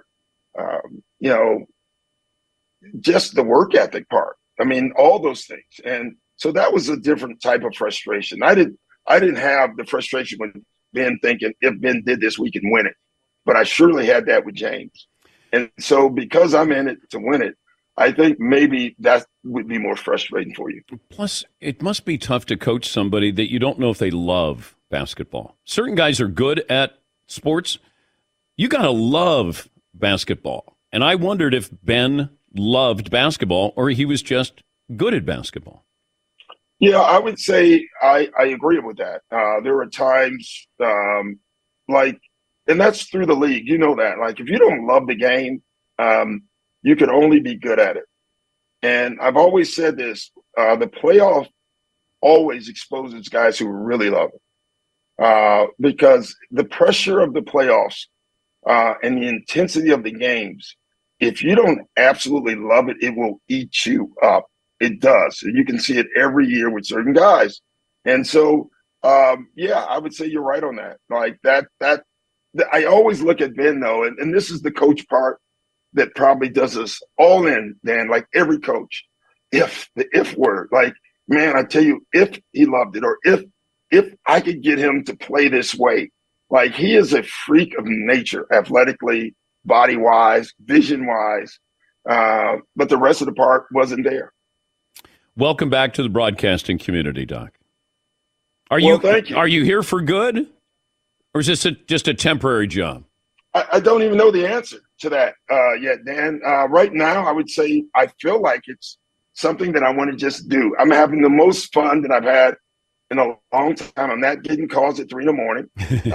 just the work ethic part. I mean, all those things. And so that was a different type of frustration. I didn't have the frustration with Ben thinking if Ben did this, we can win it. But I surely had that with James. And so because I'm in it to win it, I think maybe that would be more frustrating for you. Plus, it must be tough to coach somebody that you don't know if they love basketball. Certain guys are good at sports. You got to love basketball. And I wondered if Ben loved basketball or he was just good at basketball. Yeah, I would say I agree with that. There are times and that's through the league. You know that. Like, if you don't love the game, you can only be good at it. And I've always said this, the playoff always exposes guys who really love it. Because the pressure of the playoffs and the intensity of the games, if you don't absolutely love it, it will eat you up. It does. You can see it every year with certain guys. And so, I would say you're right on that. Like that I always look at Ben, though, and this is the coach part that probably does us all in, Dan, like every coach. If the if word, like, man, I tell you, if he loved it, or if I could get him to play this way, like he is a freak of nature, athletically, body-wise, vision-wise, but the rest of the part wasn't there. Welcome back to the broadcasting community, Doc. Thank you. Are you here for good, or is this just a temporary job? I don't even know the answer to that yet, Dan. Right now, I would say I feel like it's something that I want to just do. I'm having the most fun that I've had in a long time. I'm not getting calls at 3 a.m.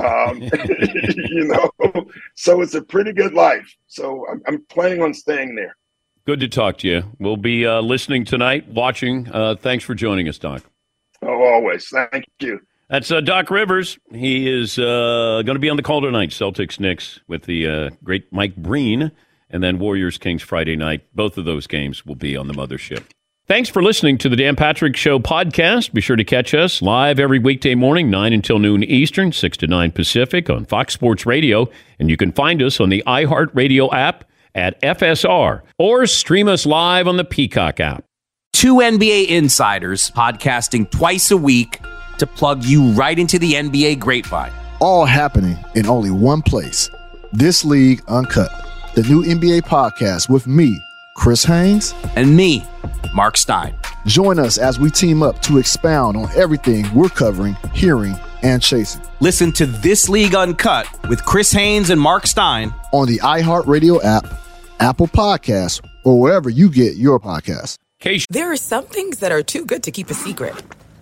So it's a pretty good life. So I'm planning on staying there. Good to talk to you. We'll be listening tonight, watching. Thanks for joining us, Doc. Oh, always. Thank you. That's Doc Rivers. He is going to be on the call tonight, Celtics-Knicks, with the great Mike Breen, and then Warriors-Kings Friday night. Both of those games will be on the mothership. Thanks for listening to the Dan Patrick Show podcast. Be sure to catch us live every weekday morning, 9 until noon Eastern, 6 to 9 Pacific on Fox Sports Radio. And you can find us on the iHeartRadio app at FSR, or stream us live on the Peacock app. 2 NBA insiders podcasting twice a week to plug you right into the NBA grapevine. All happening in only one place. This League Uncut, the new NBA podcast with me, Chris Haynes, and me, Mark Stein. Join us as we team up to expound on everything we're covering, hearing, and chasing. Listen to This League Uncut with Chris Haynes and Mark Stein on the iHeartRadio app, Apple Podcasts, or wherever you get your podcasts. There are some things that are too good to keep a secret.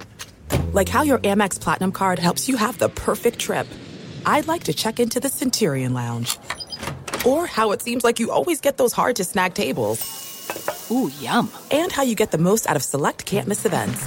Like how your Amex Platinum card helps you have the perfect trip. I'd like to check into the Centurion Lounge. Or how it seems like you always get those hard-to-snag tables. Ooh, yum. And how you get the most out of select can't-miss events.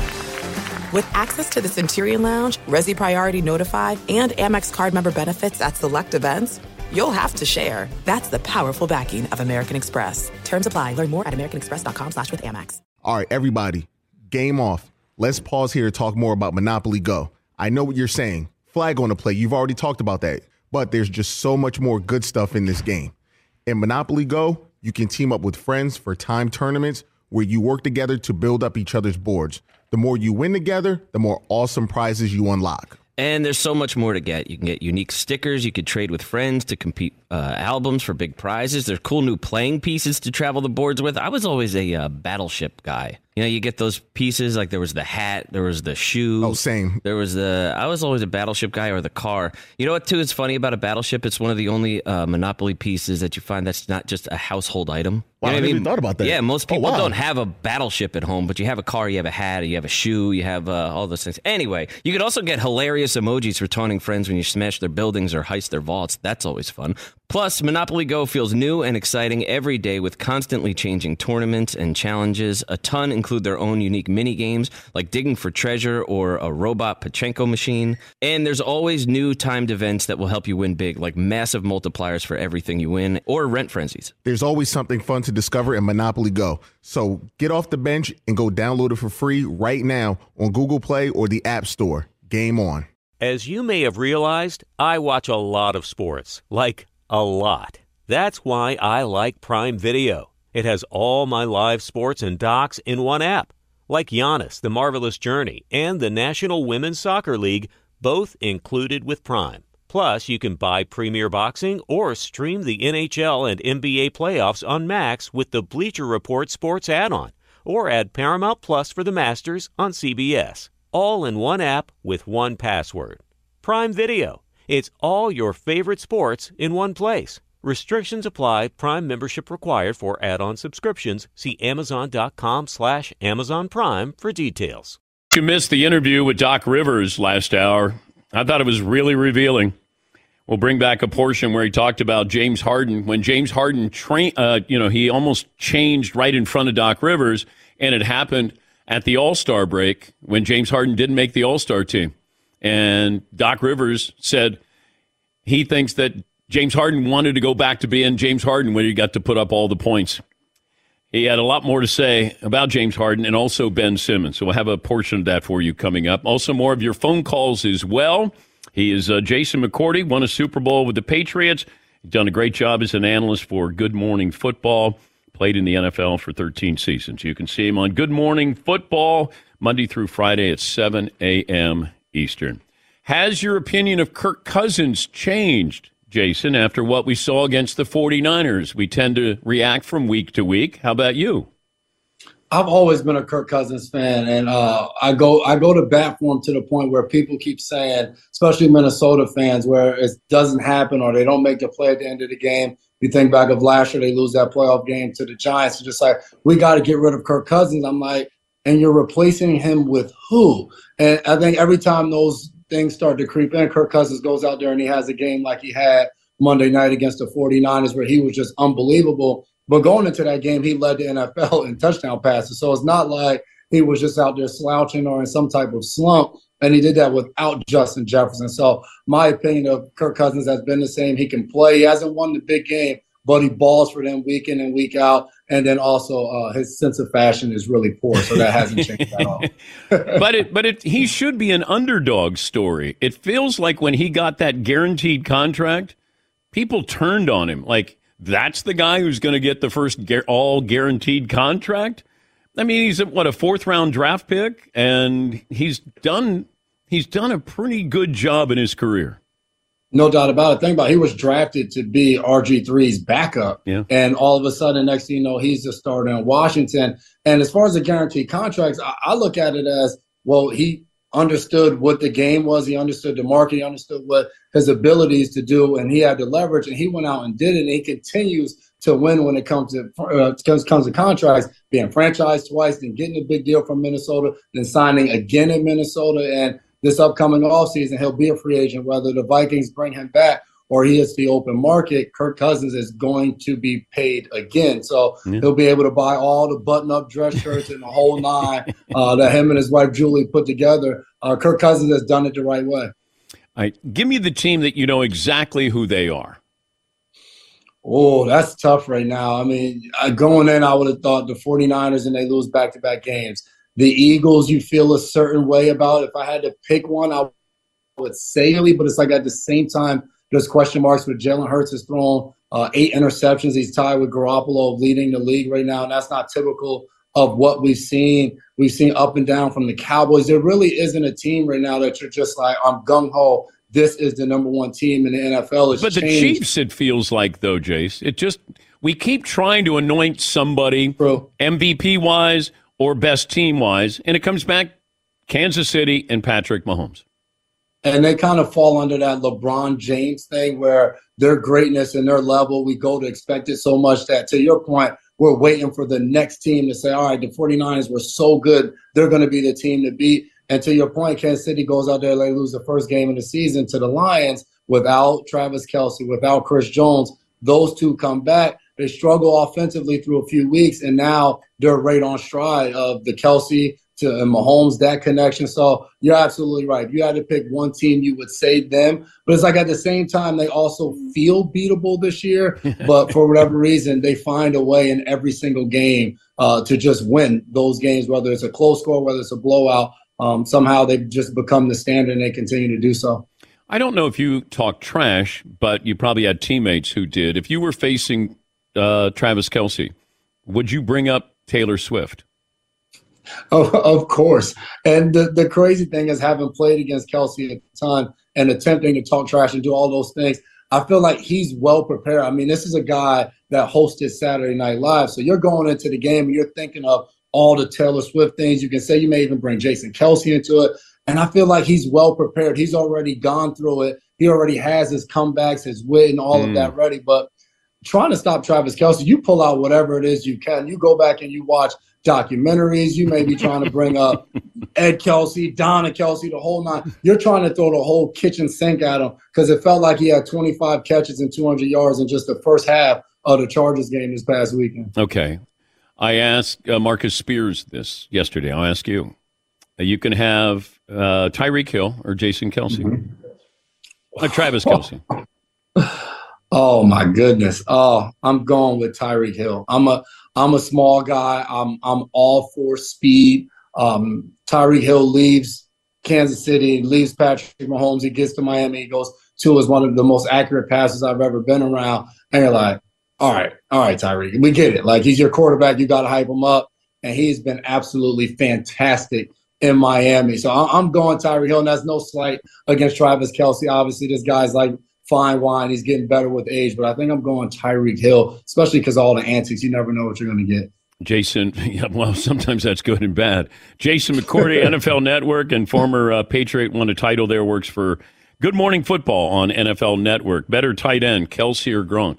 With access to the Centurion Lounge, Resi Priority Notified, and Amex card member benefits at select events, you'll have to share. That's the powerful backing of American Express. Terms apply. Learn more at americanexpress.com/withAmex. All right, everybody, game off. Let's pause here to talk more about Monopoly Go. I know what you're saying. Flag on the play. You've already talked about that. But there's just so much more good stuff in this game. In Monopoly Go, you can team up with friends for time tournaments where you work together to build up each other's boards. The more you win together, the more awesome prizes you unlock. And there's so much more to get. You can get unique stickers. You could trade with friends to compete albums for big prizes. There's cool new playing pieces to travel the boards with. I was always a Battleship guy. You know, you get those pieces, like there was the hat, there was the shoe. Oh, same. I was always a Battleship guy, or the car. You know what, too, is funny about a Battleship? It's one of the only Monopoly pieces that you find that's not just a household item. Wow, You know I what never even thought about that. Yeah, most people wow. don't have a Battleship at home, but you have a car, you have a hat, you have a shoe, you have all those things. Anyway, you could also get hilarious emojis for taunting friends when you smash their buildings or heist their vaults. That's always fun. Plus, Monopoly Go feels new and exciting every day with constantly changing tournaments and challenges. A ton include their own unique mini games like digging for treasure or a robot Pachinko machine. And there's always new timed events that will help you win big, like massive multipliers for everything you win or rent frenzies. There's always something fun to discover in Monopoly Go. So get off the bench and go download it for free right now on Google Play or the App Store. Game on. As you may have realized, I watch a lot of sports, like a lot. That's why I like Prime Video. It has all my live sports and docs in one app, like Giannis, The Marvelous Journey, and the National Women's Soccer League, both included with Prime. Plus, you can buy Premier Boxing or stream the NHL and NBA playoffs on Max with the Bleacher Report Sports add-on, or add Paramount Plus for the Masters on CBS. All in one app with one password. Prime Video. It's all your favorite sports in one place. Restrictions apply. Prime membership required for add-on subscriptions. See Amazon.com/Amazon Prime for details. You missed the interview with Doc Rivers last hour. I thought it was really revealing. We'll bring back a portion where he talked about James Harden. When James Harden he almost changed right in front of Doc Rivers, and it happened at the All-Star break when James Harden didn't make the All-Star team. And Doc Rivers said he thinks that James Harden wanted to go back to being James Harden when he got to put up all the points. He had a lot more to say about James Harden and also Ben Simmons. So we'll have a portion of that for you coming up. Also, more of your phone calls as well. He is Jason McCourty, won a Super Bowl with the Patriots. He's done a great job as an analyst for Good Morning Football. Played in the NFL for 13 seasons. You can see him on Good Morning Football Monday through Friday at 7 a.m. Eastern. Has your opinion of Kirk Cousins changed, Jason, after what we saw against the 49ers? We tend to react from week to week. How about you? I've always been a Kirk Cousins fan, and I go to bat for him to the point where people keep saying, especially Minnesota fans, where it doesn't happen or they don't make the play at the end of the game. You think back of last year, they lose that playoff game to the Giants. It's just like, we got to get rid of Kirk Cousins. I'm like, and you're replacing him with who? And I think every time those things start to creep in, Kirk Cousins goes out there and he has a game like he had Monday night against the 49ers where he was just unbelievable. But going into that game, he led the NFL in touchdown passes. So it's not like he was just out there slouching or in some type of slump. And he did that without Justin Jefferson. So my opinion of Kirk Cousins has been the same. He can play. He hasn't won the big game, but he balls for them week in and week out. And then also his sense of fashion is really poor, so that hasn't changed at all. But he should be an underdog story. It feels like when he got that guaranteed contract, people turned on him. Like, that's the guy who's going to get the first all guaranteed contract? I mean, he's a fourth-round draft pick, and he's done a pretty good job in his career. No doubt about it. Think about it. He was drafted to be RG3's backup. Yeah. And all of a sudden, next thing you know, he's the starter in Washington. And as far as the guaranteed contracts, I look at it as, well, he understood what the game was. He understood the market. He understood what his abilities to do, and he had the leverage, and he went out and did it. And he continues to win when it comes to contracts, being franchised twice, then getting a big deal from Minnesota, then signing again in Minnesota. And this upcoming offseason, he'll be a free agent, whether the Vikings bring him back or he hits the open market. Kirk Cousins is going to be paid again. So he'll be able to buy all the button-up dress shirts and the whole nine that him and his wife Julie put together. Kirk Cousins has done it the right way. All right, give me the team that you know exactly who they are. Oh, that's tough right now. I mean, going in, I would have thought the 49ers and they lose back-to-back games. The Eagles, you feel a certain way about. If I had to pick one, I would say Philly, but it's like at the same time, there's question marks with Jalen Hurts has thrown 8 interceptions. He's tied with Garoppolo leading the league right now, and that's not typical of what we've seen. We've seen up and down from the Cowboys. There really isn't a team right now that you're just like, I'm gung-ho. This is the number one team in the NFL. But the Chiefs, it feels like, though, Jace, we keep trying to anoint somebody MVP-wise or best team-wise, and it comes back Kansas City and Patrick Mahomes. And they kind of fall under that LeBron James thing where their greatness and their level, we go to expect it so much that, to your point, we're waiting for the next team to say, all right, the 49ers were so good, they're going to be the team to beat. And to your point, Kansas City goes out there, they lose the first game of the season to the Lions without Travis Kelce, without Chris Jones. Those two come back. They struggle offensively through a few weeks, and now they're right on stride of the Kelce to Mahomes, that connection. So you're absolutely right. If you had to pick one team, you would say them. But it's like at the same time, they also feel beatable this year. But for whatever reason, they find a way in every single game to just win those games, whether it's a close score, whether it's a blowout. Somehow they've just become the standard, and they continue to do so. I don't know if you talk trash, but you probably had teammates who did. If you were facing Travis Kelce, would you bring up Taylor Swift? Oh, of course. And the crazy thing is, having played against Kelce a ton and attempting to talk trash and do all those things, I feel like he's well prepared. I mean, this is a guy that hosted Saturday Night Live. So you're going into the game and you're thinking of all the Taylor Swift things. You can say you may even bring Jason Kelce into it. And I feel like he's well prepared. He's already gone through it. He already has his comebacks, his wit, and all of that ready. But trying to stop Travis Kelce, you pull out whatever it is you can. You go back and you watch documentaries. You may be trying to bring up Ed Kelce, Donna Kelce, the whole nine. You're trying to throw the whole kitchen sink at him because it felt like he had 25 catches and 200 yards in just the first half of the Chargers game this past weekend. Okay. I asked Marcus Spears this yesterday. I'll ask you. You can have Tyreek Hill or Jason Kelce. Travis Kelce. Oh, my goodness. Oh, I'm going with Tyreek Hill. I'm I'm a small guy. I'm all for speed. Tyreek Hill leaves Kansas City, leaves Patrick Mahomes. He gets to Miami. He goes to is one of the most accurate passes I've ever been around. And you're like, all right, Tyreek, we get it. Like, he's your quarterback. You got to hype him up. And he's been absolutely fantastic in Miami. So I'm going Tyreek Hill, and that's no slight against Travis Kelce. Obviously, this guy's like fine wine. He's getting better with age. But I think I'm going Tyreek Hill, especially because all the antics. You never know what you're going to get. Jason, yeah, well, sometimes that's good and bad. Jason McCourty, NFL Network, and former Patriot, won a title there, works for Good Morning Football on NFL Network. Better tight end, Kelce or Gronk?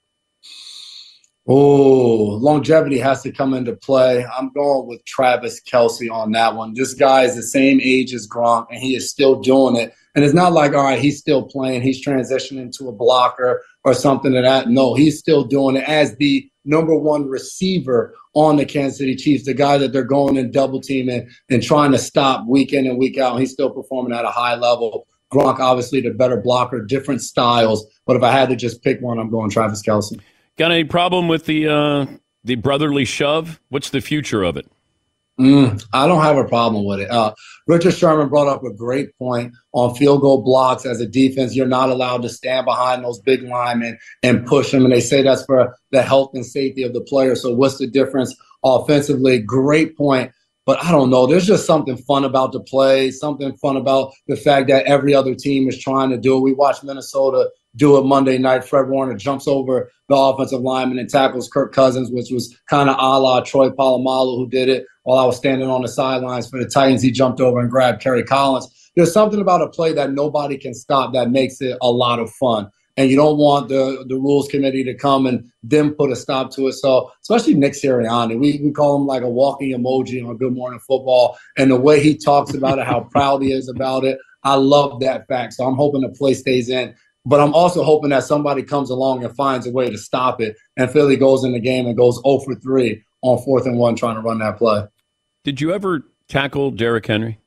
Oh, longevity has to come into play. I'm going with Travis Kelce on that one. This guy is the same age as Gronk, and he is still doing it. And it's not like, all right, he's still playing. He's transitioning to a blocker or something like that. No, he's still doing it as the number one receiver on the Kansas City Chiefs, the guy that they're going and double teaming and trying to stop week in and week out. And he's still performing at a high level. Gronk, obviously, the better blocker, different styles. But if I had to just pick one, I'm going Travis Kelce. Got any problem with the brotherly shove? What's the future of it? I don't have a problem with it. Richard Sherman brought up a great point on field goal blocks. As a defense, you're not allowed to stand behind those big linemen and push them. And they say that's for the health and safety of the player. So what's the difference offensively? Great point. But I don't know. There's just something fun about the play, something fun about the fact that every other team is trying to do it. We watched Minnesota do it Monday night. Fred Warner jumps over the offensive lineman and tackles Kirk Cousins, which was kind of a la Troy Polamalu, who did it while I was standing on the sidelines for the Titans. He jumped over and grabbed Kerry Collins. There's something about a play that nobody can stop that makes it a lot of fun. And you don't want the rules committee to come and then put a stop to it. So especially Nick Sirianni, we call him like a walking emoji on Good Morning Football. And the way he talks about it, how proud he is about it, I love that fact. So I'm hoping the play stays in. But I'm also hoping that somebody comes along and finds a way to stop it. And Philly goes in the game and goes 0 for 3 on 4th and 1 trying to run that play. Did you ever tackle Derrick Henry?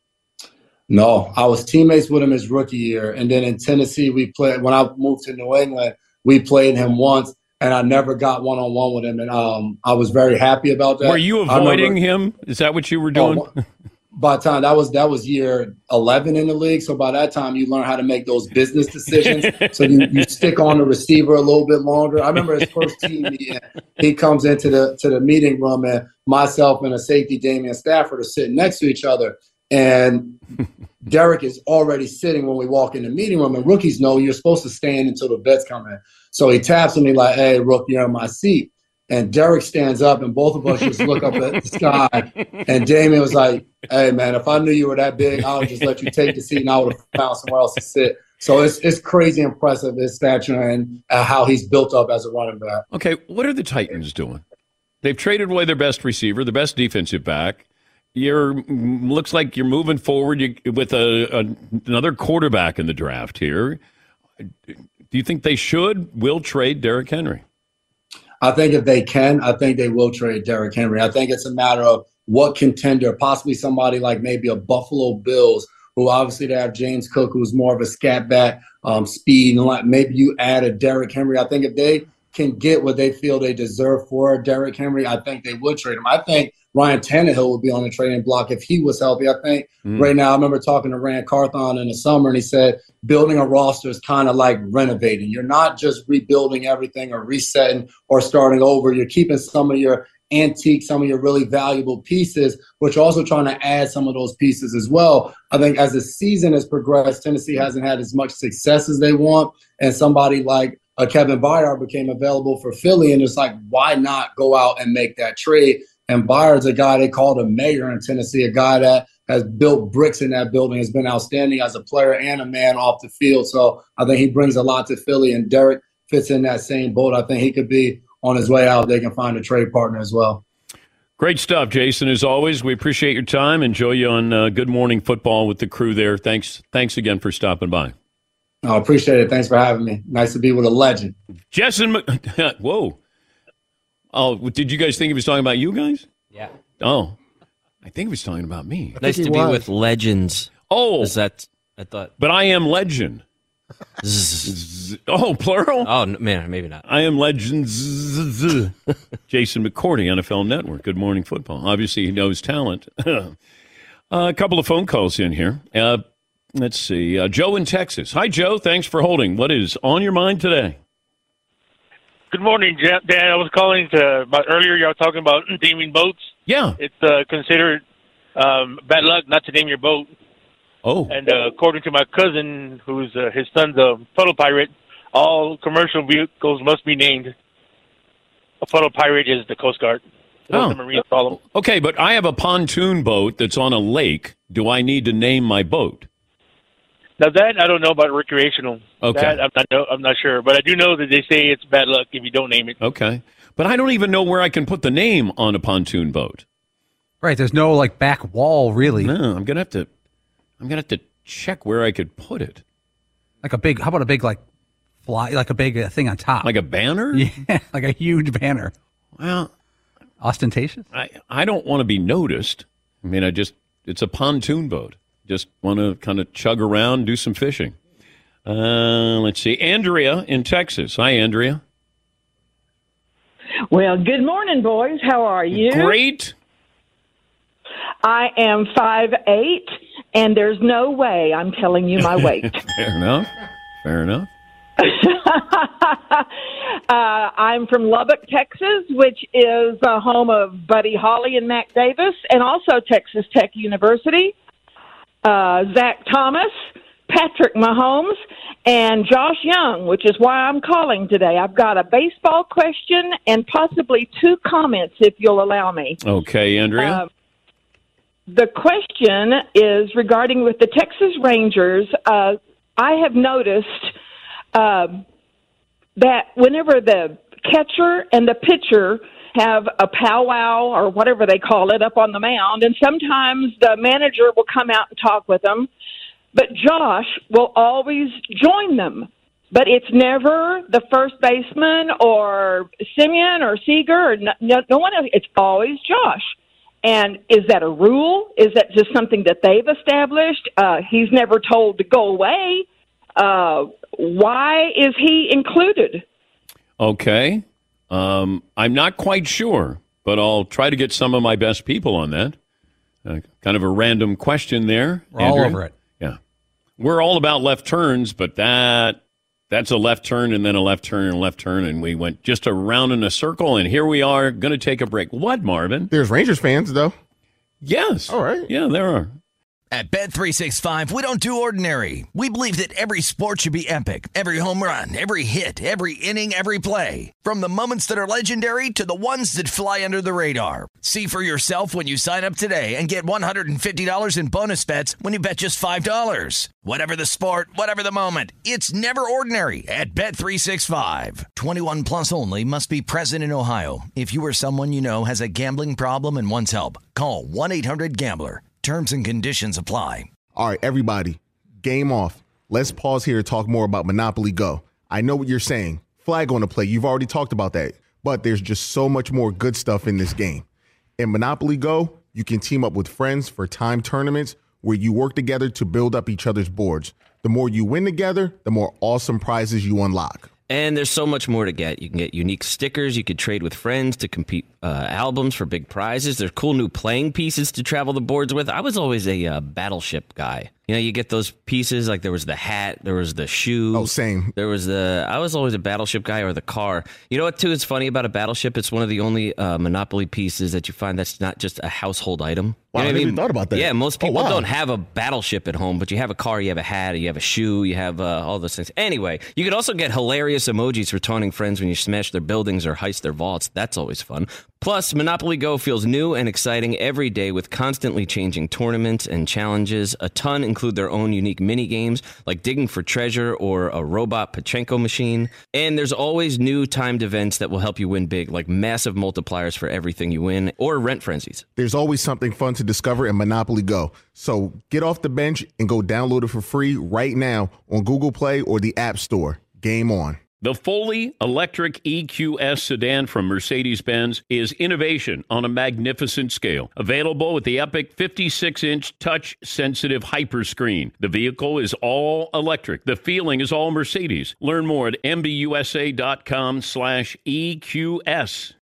No, I was teammates with him his rookie year. And then in Tennessee, we played. When I moved to New England, we played him once, and I never got one-on-one with him. And I was very happy about that. Were you avoiding him? Is that what you were doing? By the time that was year 11 in the league. So by that time, you learn how to make those business decisions. So you stick on the receiver a little bit longer. I remember his first team meeting. He comes into the meeting room, and myself and a safety, Damian Stafford, are sitting next to each other. And Derek is already sitting when we walk in the meeting room. And rookies know you're supposed to stand until the vets come in. So he taps me like, "Hey, Rook, you're in my seat." And Derek stands up, and both of us just look up at the sky. And Damian was like, "Hey, man, if I knew you were that big, I would just let you take the seat, and I would have found somewhere else to sit." So it's crazy impressive, his stature and how he's built up as a running back. Okay, what are the Titans doing? They've traded away their best receiver, the best defensive back. Looks like you're moving forward with another quarterback in the draft here. Do you think they will trade Derrick Henry? I think if they can, I think they will trade Derrick Henry. I think it's a matter of what contender, possibly somebody like maybe a Buffalo Bills, who obviously they have James Cook, who's more of a scat back, speed, and maybe you add a Derrick Henry. I think if they can get what they feel they deserve for Derrick Henry, I think they would trade him. I think Ryan Tannehill would be on the trading block if he was healthy. I think right now, I remember talking to Rand Carthon in the summer, and he said building a roster is kind of like renovating. You're not just rebuilding everything or resetting or starting over. You're keeping some of your antiques, some of your really valuable pieces, but you're also trying to add some of those pieces as well. I think as the season has progressed, Tennessee hasn't had as much success as they want, and somebody like Kevin Byard became available for Philly, and it's like, why not go out and make that trade? And Byard's a guy they called a mayor in Tennessee, a guy that has built bricks in that building, has been outstanding as a player and a man off the field. So I think he brings a lot to Philly, and Derek fits in that same boat. I think he could be on his way out. They can find a trade partner as well. Great stuff, Jason. As always, we appreciate your time. Enjoy you on Good Morning Football with the crew there. Thanks again for stopping by. I appreciate it. Thanks for having me. Nice to be with a legend. Jason, whoa. Oh, did you guys think he was talking about you guys? Yeah. Oh, I think he was talking about me. Nice to be with legends. Oh. I thought. But I am legend. Oh, plural? Oh, man, maybe not. I am Legends. Jason McCourty, NFL Network. Good Morning Football. Obviously, he knows talent. A couple of phone calls in here. Let's see. Joe in Texas. Hi, Joe. Thanks for holding. What is on your mind today? Good morning, Dan. I was calling about earlier. You were talking about naming boats. Yeah. It's considered bad luck not to name your boat. Oh. And according to my cousin, who's his son's a puddle pirate, all commercial vehicles must be named. A puddle pirate is the Coast Guard. That's what the Marines call them. Okay, but I have a pontoon boat that's on a lake. Do I need to name my boat? Now that I don't know about recreational. Okay. That, I'm not sure, but I do know that they say it's bad luck if you don't name it. Okay, but I don't even know where I can put the name on a pontoon boat. Right, there's no like back wall really. No, I'm gonna have to check where I could put it. Like a big. How about a big like fly? Like a big thing on top. Like a banner? Yeah, like a huge banner. Well, ostentatious. I don't want to be noticed. I mean, it's a pontoon boat. Just want to kind of chug around, do some fishing. Let's see. Andrea in Texas. Hi, Andrea. Well, good morning, boys. How are you? Great. I am 5'8", and there's no way I'm telling you my weight. Fair enough. Fair enough. I'm from Lubbock, Texas, which is the home of Buddy Holly and Mac Davis, and also Texas Tech University. Zach Thomas, Patrick Mahomes, and Josh Young, which is why I'm calling today. I've got a baseball question and possibly 2 comments, if you'll allow me. Okay, Andrea. The question is regarding with the Texas Rangers. I have noticed that whenever the catcher and the pitcher have a powwow or whatever they call it up on the mound, and sometimes the manager will come out and talk with them, but Josh will always join them. But it's never the first baseman or Simeon or Seager or no one else. It's always Josh. And is that a rule? Is that just something that they've established? He's never told to go away. Why is he included? Okay. I'm not quite sure, but I'll try to get some of my best people on that. Kind of a random question there. We're all over it. Yeah. We're all about left turns, but that's a left turn and then a left turn and a left turn, and we went just around in a circle, and here we are going to take a break. What, Marvin? There's Rangers fans, though. Yes. All right. Yeah, there are. At Bet365, we don't do ordinary. We believe that every sport should be epic. Every home run, every hit, every inning, every play. From the moments that are legendary to the ones that fly under the radar. See for yourself when you sign up today and get $150 in bonus bets when you bet just $5. Whatever the sport, whatever the moment, it's never ordinary at Bet365. 21 plus only. Must be present in Ohio. If you or someone you know has a gambling problem and wants help, call 1-800-GAMBLER. Terms and conditions apply. All right, everybody, game off. Let's pause here to talk more about Monopoly Go. I know what you're saying. Flag on the play. You've already talked about that. But there's just so much more good stuff in this game. In Monopoly Go, you can team up with friends for timed tournaments where you work together to build up each other's boards. The more you win together, the more awesome prizes you unlock. And there's so much more to get. You can get unique stickers. You could trade with friends to compete albums for big prizes. There's cool new playing pieces to travel the boards with. I was always a battleship guy. You know, you get those pieces, like there was the hat, there was the shoe. Oh, same. I was always a battleship guy, or the car. You know what, too, is funny about a battleship? It's one of the only Monopoly pieces that you find that's not just a household item. Wow, You know I what never even thought about that. Yeah, most people wow. don't have a battleship at home, but you have a car, you have a hat, you have a shoe, you have all those things. Anyway, you could also get hilarious emojis for taunting friends when you smash their buildings or heist their vaults. That's always fun. Plus, Monopoly Go feels new and exciting every day with constantly changing tournaments and challenges. A ton include their own unique mini games, like digging for treasure or a robot Pachinko machine. And there's always new timed events that will help you win big, like massive multipliers for everything you win, or rent frenzies. There's always something fun to discover in Monopoly Go. So get off the bench and go download it for free right now on Google Play or the App Store. Game on. The fully electric EQS sedan from Mercedes-Benz is innovation on a magnificent scale. Available with the epic 56-inch touch-sensitive Hyperscreen. The vehicle is all electric. The feeling is all Mercedes. Learn more at mbusa.com/EQS.